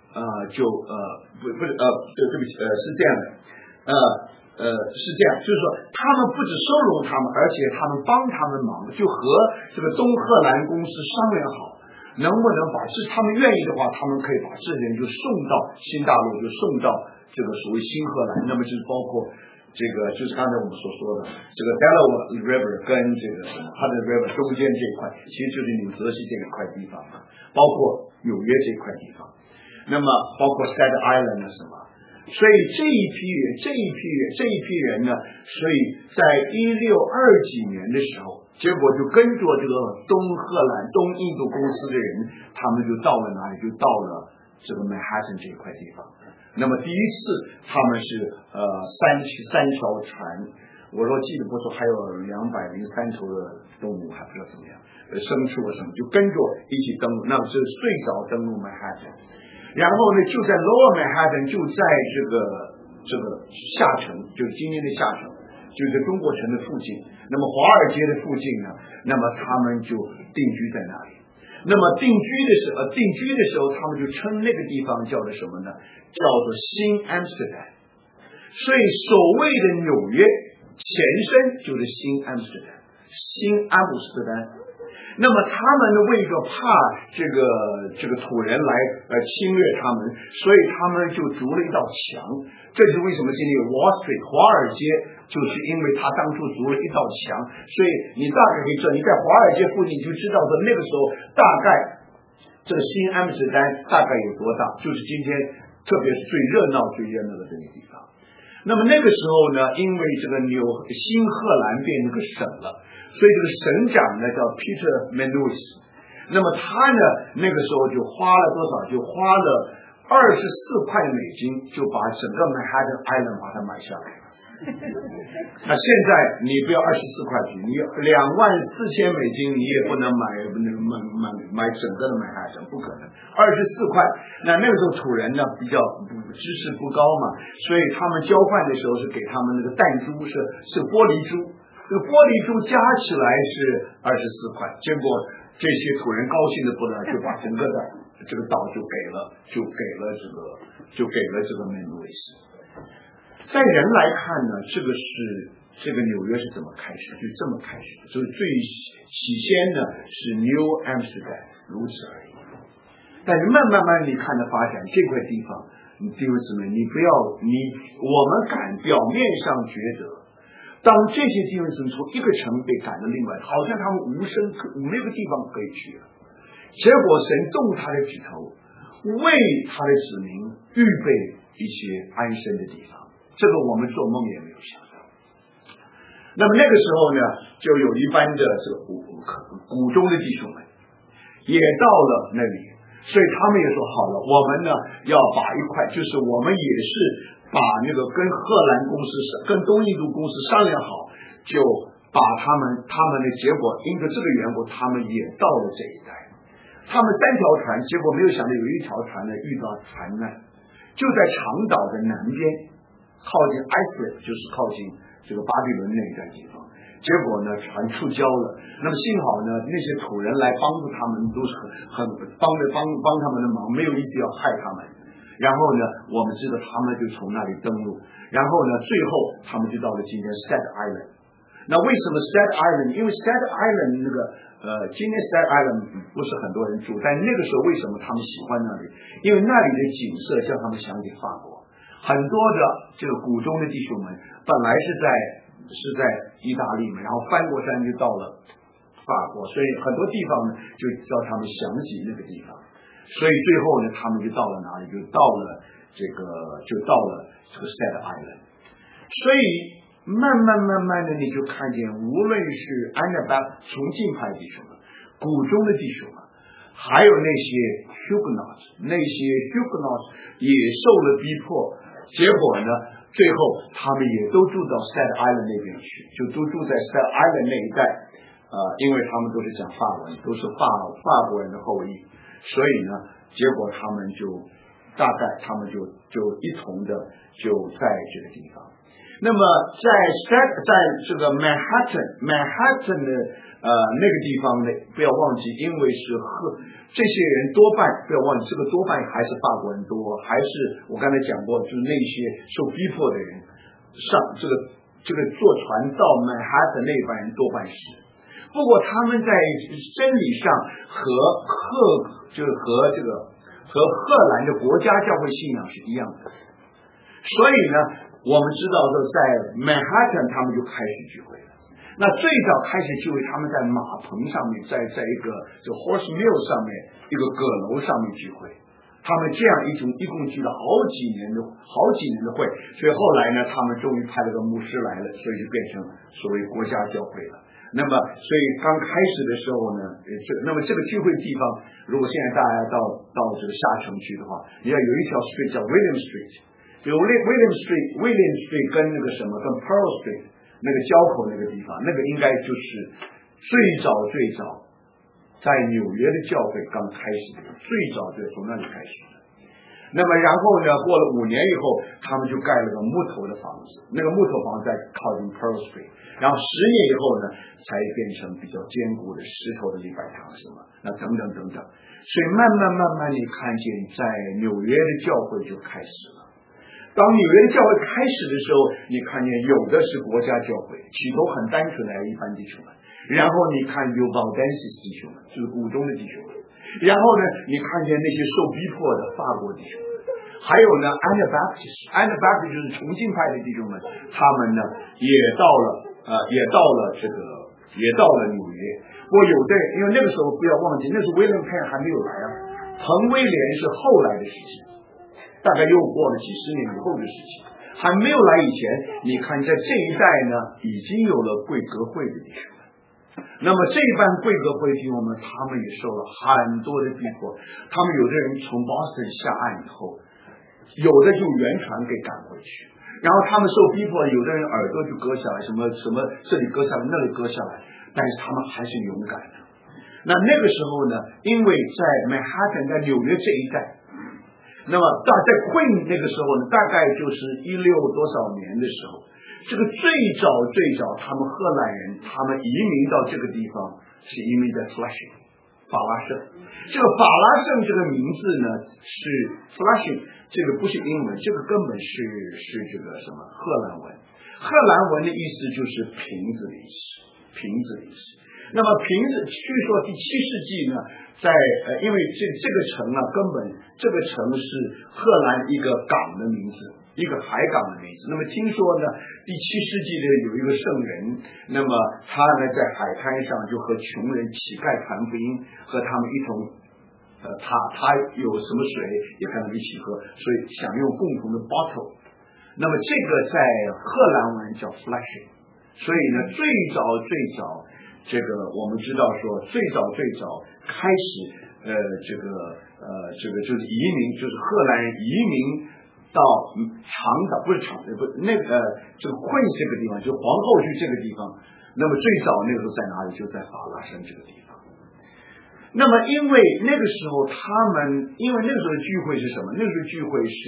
[SPEAKER 1] 这样的，是这样，就是说他们不止收容他们，而且他们帮他们忙，就和这个东荷兰公司商量好，能不能他们愿意的话，他们可以把这些人就送到新大陆，就送到这个所谓新荷兰。那么就是包括这个，就是刚才我们所说的这个 Delaware River 跟这个Hudson River 中间这一块，其实就是纽泽西这一块地方嘛，包括纽约这块地方，那么包括 Staten Island 什么。所以这一批人呢，所以在1620几年的时候，结果就跟着这个东印度公司的人，他们就到了哪里？就到了这个 Manhattan 这一块地方。那么第一次他们是三条船，我说记得不错，还有203头的动物，还不知道怎么样，牲畜什么，就跟着一起登陆。那么是最早登陆 Manhattan。然后呢，就在 Lower Manhattan， 就在这个下城，就是今天的下城，就是中国城的附近。那么华尔街的附近呢，那么他们就定居在那里。那么定居的时候，他们就称那个地方叫做什么呢？叫做新 Amsterdam。 所以所谓的纽约前身就是新阿姆斯特丹，新阿姆斯特丹。那么他们呢，为着怕这个土人来侵略他们，所以他们就筑了一道墙。这就是为什么今天有 Wall Street 华尔街，就是因为他当初筑了一道墙。所以你大概可以知道，你在华尔街附近就知道说那个时候大概这个新阿姆斯特丹大概有多大，就是今天特别是最热闹的这个地方。那么那个时候呢，因为这个新荷兰变成个省了，所以这个省长呢叫 Peter Manus。那么他呢那个时候就花了多少？就花了24块美金，就把整个 Manhattan Island 把它买下来了。那现在你不要24块钱，你24000美金，你也不能买整个的Manhattan，不可能。24块，那个时候土人呢比较知识不高嘛，所以他们交换的时候是给他们那个弹珠是玻璃珠，这个玻璃珠加起来是24块，结果这些土人高兴的不得了，就把整个的这个岛就给了这个美路易斯。在人来看呢，这个纽约是怎么开始？就这么开始，所以最起先呢是 New Amsterdam， 如此而已。但是慢慢你看的发展，这块地方，弟兄姊妹，我们敢表面上觉得，当这些弟兄姊妹从一个城被赶到另外，好像他们没有个地方可以去了。结果神动他的指头，为他的子民预备一些安身的地方。这个我们做梦也没有想到。那么那个时候呢，就有一班的这个谷中的弟兄们也到了那里，所以他们也说好了，我们呢要把一块，就是我们也是把那个跟荷兰公司、跟东印度公司商量好，就把他们的结果，因着这个缘故，他们也到了这一带。他们3条船，结果没有想到有一条船呢遇到船难，就在长岛的南边。靠近 Iceland， 就是靠近这个巴比伦那一带地方，结果呢船触礁了。那么幸好呢，那些土人来帮助他们，都是很帮他们的忙，没有意思要害他们。然后呢，我们知道他们就从那里登陆，然后呢，最后他们就到了今天 Staten Island。那为什么 Staten Island？ 因为 Staten Island 那个今天 Staten Island 不是很多人住，但那个时候为什么他们喜欢那里？因为那里的景色叫他们想起法国。很多的这个谷中的弟兄们本来是在意大利嘛，然后翻过山就到了法国，所以很多地方呢就叫他们想起那个地方，所以最后呢他们就到了哪里？就到了这个 Staten Island。所以慢慢的你就看见，无论是安纳巴崇敬派弟兄们、谷中的弟兄们，还有那些 Huguenots 也受了逼迫。结果呢，最后他们也都住到 Staten Island 那边去，就都住在 Staten Island 那一带，因为他们都是讲法文，都是法国人的后裔，所以呢，结果他们就一同的就在这个地方。那么在这个 Manhattan 的那个地方呢，不要忘记，因为是这些人多半不要忘记，这个多半还是法国人多，还是我刚才讲过，就是那些受逼迫的人上这个坐船到曼哈顿那班人多半是。不过他们在真理上和荷兰的国家教会信仰是一样的，所以呢，我们知道说在曼哈顿他们就开始聚会了。那最早开始聚会，他们在马棚上面，在一个这 horse mill 上面，一个阁楼上面聚会。他们这样一共聚了好几年的会，所以后来呢，他们终于派了个牧师来了，所以就变成所谓国家教会了。那么，所以刚开始的时候呢，那么这个聚会地方，如果现在大家到这个下城区的话，你要有一条 street 叫 William Street， 有 William Street 跟那个什么跟 Pearl Street。那个交口那个地方，那个应该就是最早在纽约的教会刚开始的，最早从那里开始的。那么然后呢，过了5年以后，他们就盖了个木头的房子，那个木头房在靠近 Pearl Street， 然后10年以后呢，才变成比较坚固的石头的礼拜堂什么，那等等，所以慢慢你看见在纽约的教会就开始了。 当纽约的教会开始的时候，你看见有的是国家教会，起头很单纯的一般弟兄们，然后你看有 Valdensis 弟兄们，就是古中的弟兄们，然后呢，你看见那些受逼迫的法国弟兄们，还有呢 Anabaptist 就是重庆派的弟兄们，他们呢也到了纽约。不过有的，因为那个时候不要忘记，那时候威廉佩还没有来啊，彭威廉是后来的事情，大概又过了几十年以后的事情，还没有来以前，你看在这一代呢，已经有了贵格会的弟兄们。那么这一班贵格会弟兄们，他们也受了很多的逼迫，他们有的人从 Boston 下岸以后，有的就原船给赶回去，然后他们受逼迫，有的人耳朵就割下来，什么这里割下来，那里割下来，但是他们还是勇敢的。那个时候呢，因为在 Manhattan 在纽约这一带，那么在 Queen 那个时候呢，大概就是16多少年的时候，这个最早他们荷兰人他们移民到这个地方是移民在 Flushing 法拉盛。这个法拉盛这个名字呢是 Flushing， 这个不是英文，这个根本是这个什么荷兰文。荷兰文的意思就是瓶子的意思，瓶子的意思。那么瓶子，据说第7世纪呢，因为这个城啊，根本这个城是荷兰一个港的名字，一个海港的名字。那么听说呢，第7世纪的有一个圣人，那么他呢在海滩上就和穷人乞丐传福音，和他们一同，他有什么水也跟他们一起喝，所以享用共同的 bottle。那么这个在荷兰文叫 Flushing， 所以呢最早。这个我们知道说，最早开始，这个就是移民，就是荷兰人移民到长岛，不是这个昆这个地方，就皇后区这个地方。那么最早那个时候在哪里？就在法拉盛这个地方。那么因为那个时候因为那个时候的聚会是什么？那个时候聚会是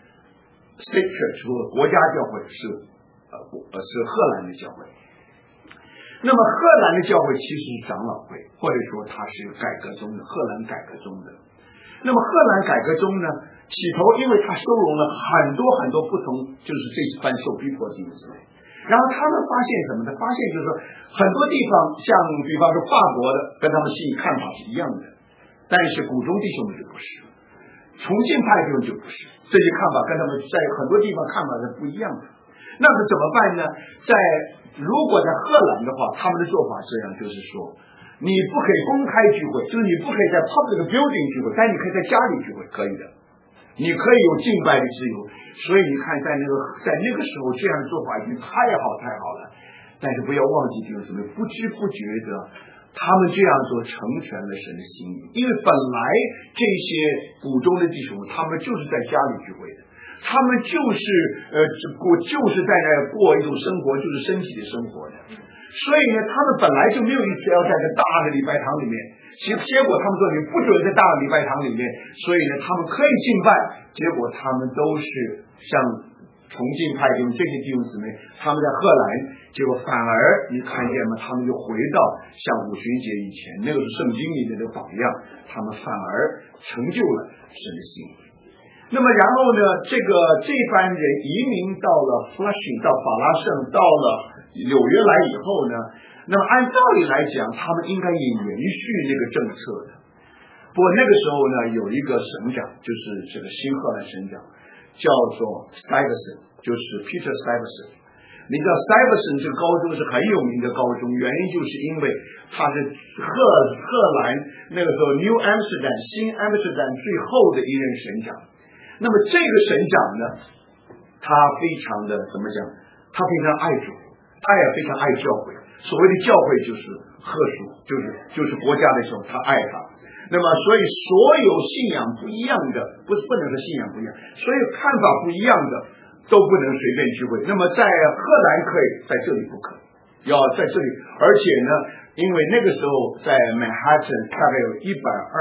[SPEAKER 1] State Church， 国家教会是荷兰的教会。那么荷兰的教会其实是长老会，或者说它是改革宗的，荷兰改革宗的。那么荷兰改革宗呢，起头因为它收容了很多不同，就是这番受逼迫的以色列，然后他们发现什么呢？发现就是说很多地方，像比方说法国的，跟他们心里看法是一样的，但是古中弟兄们就不是，重庆派弟兄就不是，这些看法跟他们在很多地方看法是不一样的。那么怎么办呢？如果在荷兰的话，他们的做法这样，就是说，你不可以公开聚会，就是你不可以在 public building 聚会，但你可以在家里聚会，可以的，你可以有敬拜的自由。所以你看，在那个时候，这样的做法已经太好了。但是不要忘记，就是不知不觉的，他们这样做成全了神的心意，因为本来这些古中的弟兄，他们就是在家里聚会的。他们就是在那过一种生活，就是身体的生活的，所以呢，他们本来就没有一次要在这大的礼拜堂里面，结果他们说你不准在大的礼拜堂里面，所以呢，他们可以敬拜，结果他们都是像重庆派这些弟兄姊妹，他们在荷兰，结果反而你看见吗？他们就回到像五旬节以前那个是圣经里面的榜样，他们反而成就了神的心意。那么然后呢，这班人移民到了 Flushing， 到法拉盛，到了纽约来以后呢，那么按道理来讲，他们应该也延续那个政策的。不过那个时候呢，有一个省长，就是这个新荷兰省长，叫做 Stuyvesant， 就是 Peter Stuyvesant。你知道 Stuyvesant 这个高中是很有名的高中，原因就是因为他是荷兰那个时候 New Amsterdam 新 Amsterdam 最后的一任省长。那么这个省长呢，他非常的怎么讲？他非常爱主，他也非常爱教会。所谓的教会就是贺属，就是国家的时候，他爱他。那么所以所有信仰不一样的，不能说信仰不一样，所有看法不一样的都不能随便聚会。那么在荷兰可以，在这里不可以，要在这里。而且呢，因为那个时候在 Manhattan 大概有120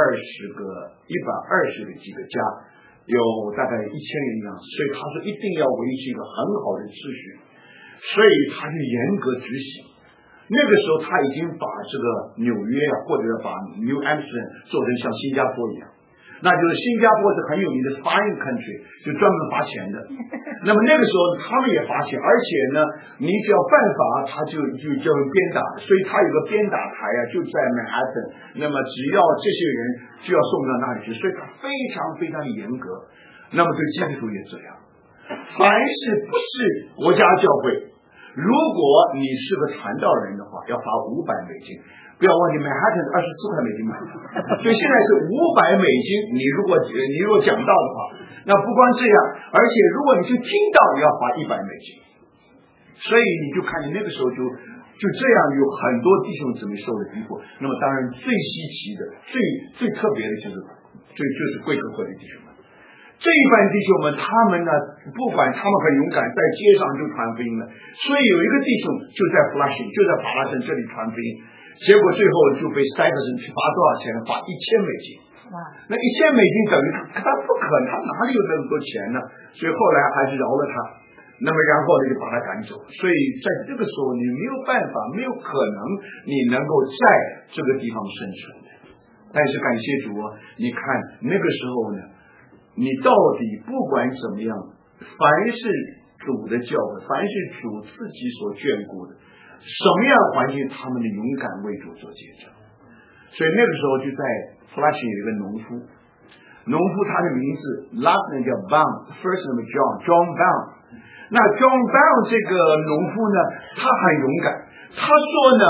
[SPEAKER 1] 个几个家。有大概1000人一样，所以他说一定要维持一个很好的秩序，所以他就严格执行。那个时候他已经把这个纽约或者把 New Amsterdam 做成像新加坡一样， 那就是新加坡是很有名的 fine country， 就专门罚钱的。那么那个时候他们也罚钱，而且呢，你只要犯法，他就叫鞭打，所以他有个鞭打台啊，就在曼哈顿。那么只要这些人就要送到那里去，所以他非常非常的严格。那么对基督徒也这样，凡是不是国家教会，如果你是个传道人的话，要罚$500。不要忘记，曼哈顿24块美金买的，所以现在是$500。你如果讲道的话，那不光这样，而且如果你去听道，也要罚$100。所以你就看见那个时候就这样有很多弟兄姊妹受了逼迫。那么当然最稀奇的、最特别的就是贵格会的弟兄们。这一班弟兄们，他们呢，不管他们很勇敢，在街上就传福音了。所以有一个弟兄就在 Flushing， 就在法拉盛这里传福音。结果最后就被塞克森去罚多少钱？罚$1000。那$1000等于他不可能，他哪里有那么多钱呢？所以后来还是饶了他。那么然后呢就把他赶走。所以在这个时候你没有办法，没有可能你能够在这个地方生存的。但是感谢主啊，你看那个时候呢，你到底不管怎么样，凡是主的教会，凡是主自己所眷顾的，什么样的环境，他们的勇敢为主做见证。所以那个时候就在 Flushing 有一个农夫他的名字 last name 叫 Bound， first name John Bound。那 John Bound 这个农夫呢，他很勇敢。他说呢，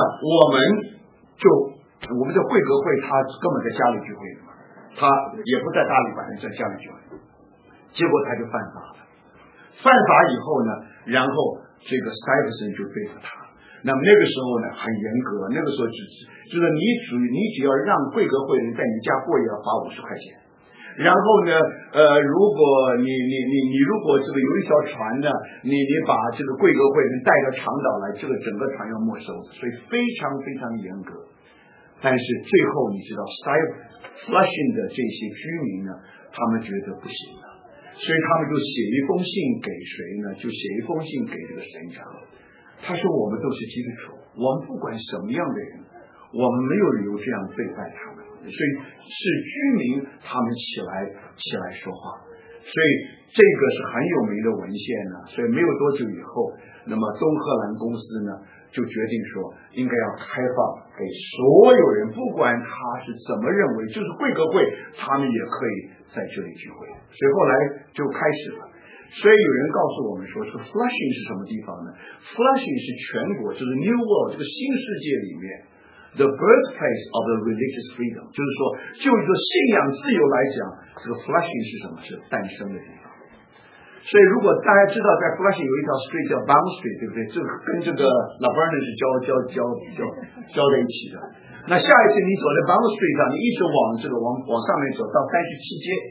[SPEAKER 1] 我们的贵格会，他根本在家里聚会的嘛，他也不在大旅馆，在家里聚会。结果他就犯法了。犯法以后呢，然后这个 Stuyvesant 就对付他。那么那个时候呢很严格，那个时候就是你只要让贵格会人在你家过夜要罚50块钱。然后呢如果你如果这个有一条船呢，你把这个贵格会人带到长岛来，这个整个船要没收的，所以非常非常严格。但是最后你知道 Flushing 的这些居民呢，他们觉得不行了，所以他们就写一封信给谁呢？就写一封信给这个省长。他说我们都是基督徒，我们不管什么样的人，我们没有理由这样对待他们，所以是居民他们起来说话。所以这个是很有名的文献呢。所以没有多久以后，那么东荷兰公司呢就决定说应该要开放给所有人，不管他是怎么认为，就是贵格会他们也可以在这里聚会。所以后来就开始了。所以有人告诉我们说Flushing 是什么地方呢？ Flushing 是全国，就是 New World 这个新世界里面 the birthplace of the religious freedom， 就是说就一个信仰自由来讲，这个 Flushing 是什么？是诞生的地方。所以如果大家知道在 Flushing 有一条 street 叫 Bond Street， 对不对？这个跟这个 Laverne 是交在一起的。那下一次你走在 Bond Street 上，你一直往上面走到37街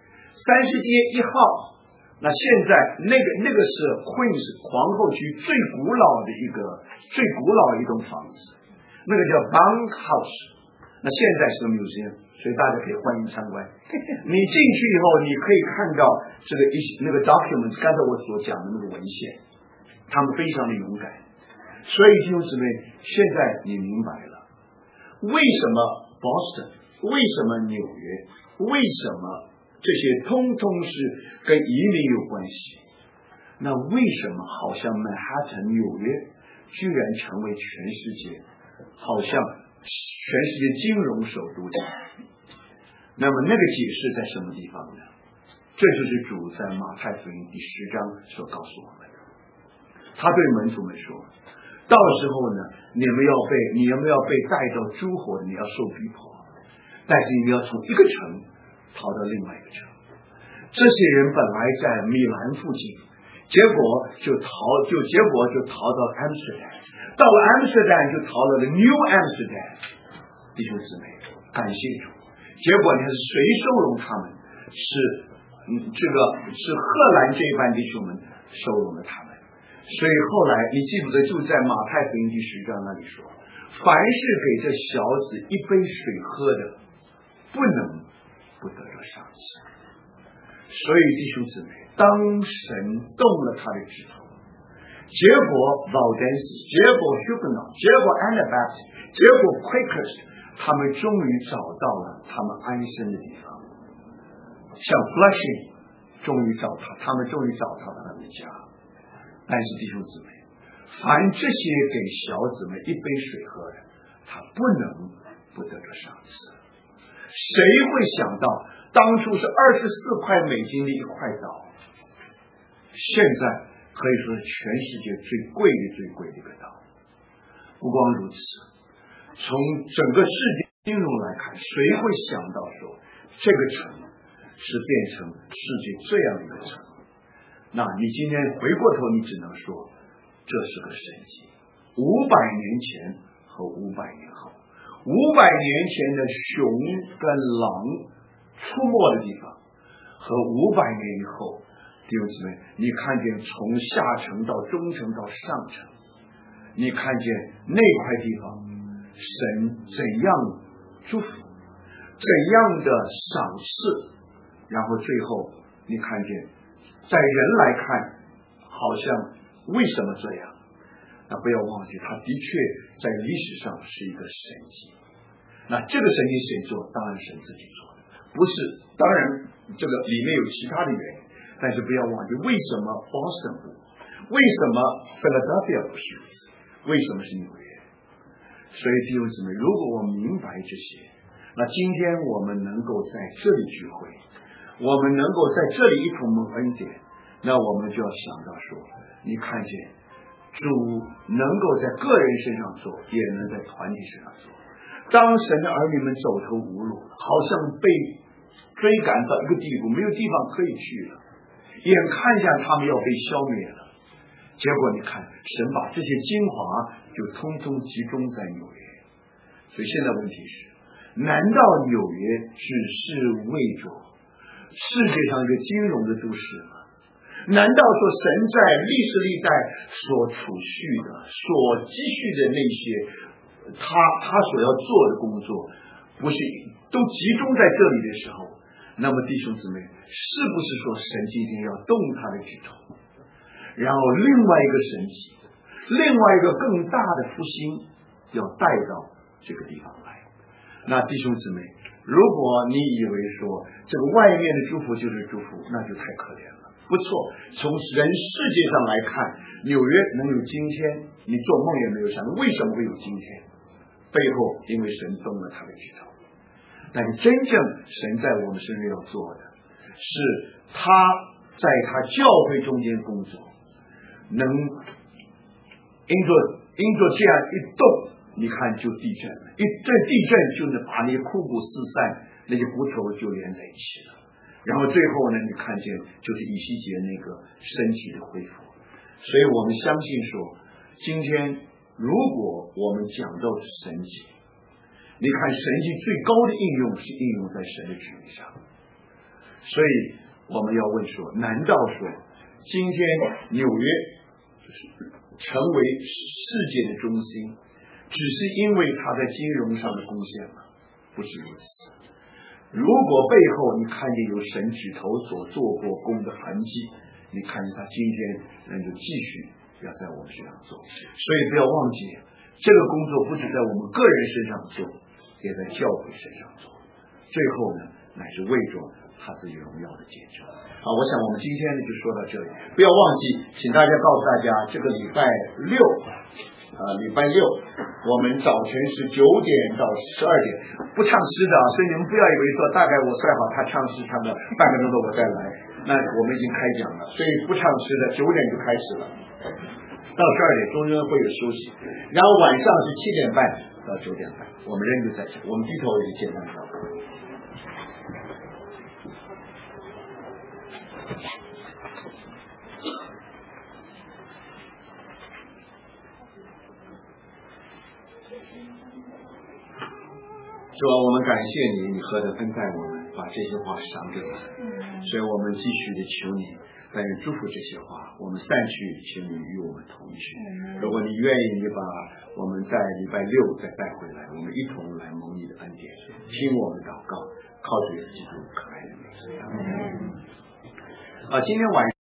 [SPEAKER 1] ，30街1号。那现在那个是 Queens 皇后区最古老的一栋房子，那个叫 Bond House。那现在是个 museum， 所以大家可以欢迎参观。你进去以后，你可以看到那个 document， 刚才我所讲的那个文献，他们非常的勇敢。所以弟兄姊妹，现在你明白了为什么 Boston， 为什么纽约，为什么这些通通是跟移民有关系。那为什么好像曼哈顿纽约居然成为全世界好像全世界金融首都的？那么那个解释在什么地方呢？这就是主在马太福音第10章所告诉我们的。他对门徒们说，到时候呢，你们要被带到诸侯，你要受逼迫，但是你要从一个城逃到另外一个城。这些人本来在米兰附近，结果就逃到安斯特丹，到了安斯特丹就逃到了 New Amsterdam。弟兄姊妹，感谢主！结果你看是谁收容他们？是荷兰这一班弟兄们收容了他们。所以后来你记不得就在马太福音第10章那里说，凡是给这小子一杯水喝的，不能不得着赏赐。所以弟兄姊妹，当神动了他的指头，结果 Valdense， 结果 Huguenot， 结果 Anabaptist， 结果 Quakers， 他们终于找到了他们安身的地方。 像 Flushing 终于找他，他们终于找到了他们的家。但是弟兄姊妹，凡这些给小姊妹一杯水喝的，他不能不得着赏赐。谁会想到当初是24块美金的一块岛，现在可以说是全世界最贵的一个岛。不光如此，从整个世界金融来看，谁会想到说这个城是变成世界这样的一个城？那你今天回过头，你只能说这是个神迹。500年前和500年后，500年前的熊跟狼出没的地方，和500年以后，弟兄姊妹，你看见从下城到中城到上城，你看见那块地方神怎样祝福，怎样的赏赐，然后最后你看见在人来看好像为什么这样，那不要忘记他的确在历史上是一个神迹。那这个神迹谁做？当然神自己做的，不是，当然这个里面有其他的原因，但是不要忘记为什么 Boston 不，为什么 Philadelphia 不是如此，为什么是纽约？所以弟兄姊妹，如果我明白这些，那今天我们能够在这里聚会，我们能够在这里一同蒙恩典，那我们就要想到说，你看见主能够在个人身上做，也能在团体身上做。当神的儿女们走投无路，好像被追赶到一个地步，没有地方可以去了，眼看见他们要被消灭了，结果你看神把这些精华就通通集中在纽约。所以现在问题是，难道纽约只是为着世界上一个金融的都市吗？难道说神在历史历代所储蓄的所积蓄的那些他所要做的工作，不是都集中在这里的时候，那么弟兄姊妹，是不是说神今天要动他的指头，然后另外一个神迹，另外一个更大的复兴要带到这个地方来？那弟兄姊妹，如果你以为说这个外面的祝福就是祝福，那就太可怜了。不错，从人世界上来看，纽约能有今天，你做梦也没有想到为什么会有今天，背后因为神动了他的指头。但真正神在我们身上要做的是他在他教会中间工作，能因着这样一动，你看就地震了，这地震就能把那些枯骨四散，那些骨头就连在一起了。然后最后呢，你看见就是以西结那个身体的恢复。所以我们相信说，今天如果我们讲到神迹，你看神迹最高的应用是应用在神的旨意上。所以我们要问说，难道说今天纽约成为世界的中心，只是因为它在金融上的贡献吗？不是如此。如果背后你看见有神指头所做过工的痕迹，你看见他今天能够继续要在我们身上做。所以不要忘记，这个工作不只在我们个人身上做，也在教会身上做，最后呢乃是为着他自己荣耀的见证。好，我想我们今天呢就说到这里。不要忘记，请大家告诉大家，这个礼拜六我们早晨是9点到12点，不唱诗的，所以你们不要以为说大概我算好他唱诗唱了半个钟头我再来，那我们已经开讲了，所以不唱诗的9点就开始了，到12点中间会有休息，然后晚上是7点半到9点半，我们人就在这，我们低头也简单祷告。主啊，我们感谢你，你何等恩待我们，把这些话赏给我们，所以我们继续的求你，但愿祝福这些话，我们散去，请你与我们同去。如果你愿意，你把我们在礼拜6再带回来，我们一同来蒙你的恩典，听我们祷告，靠主耶稣基督可爱的名字。今天晚上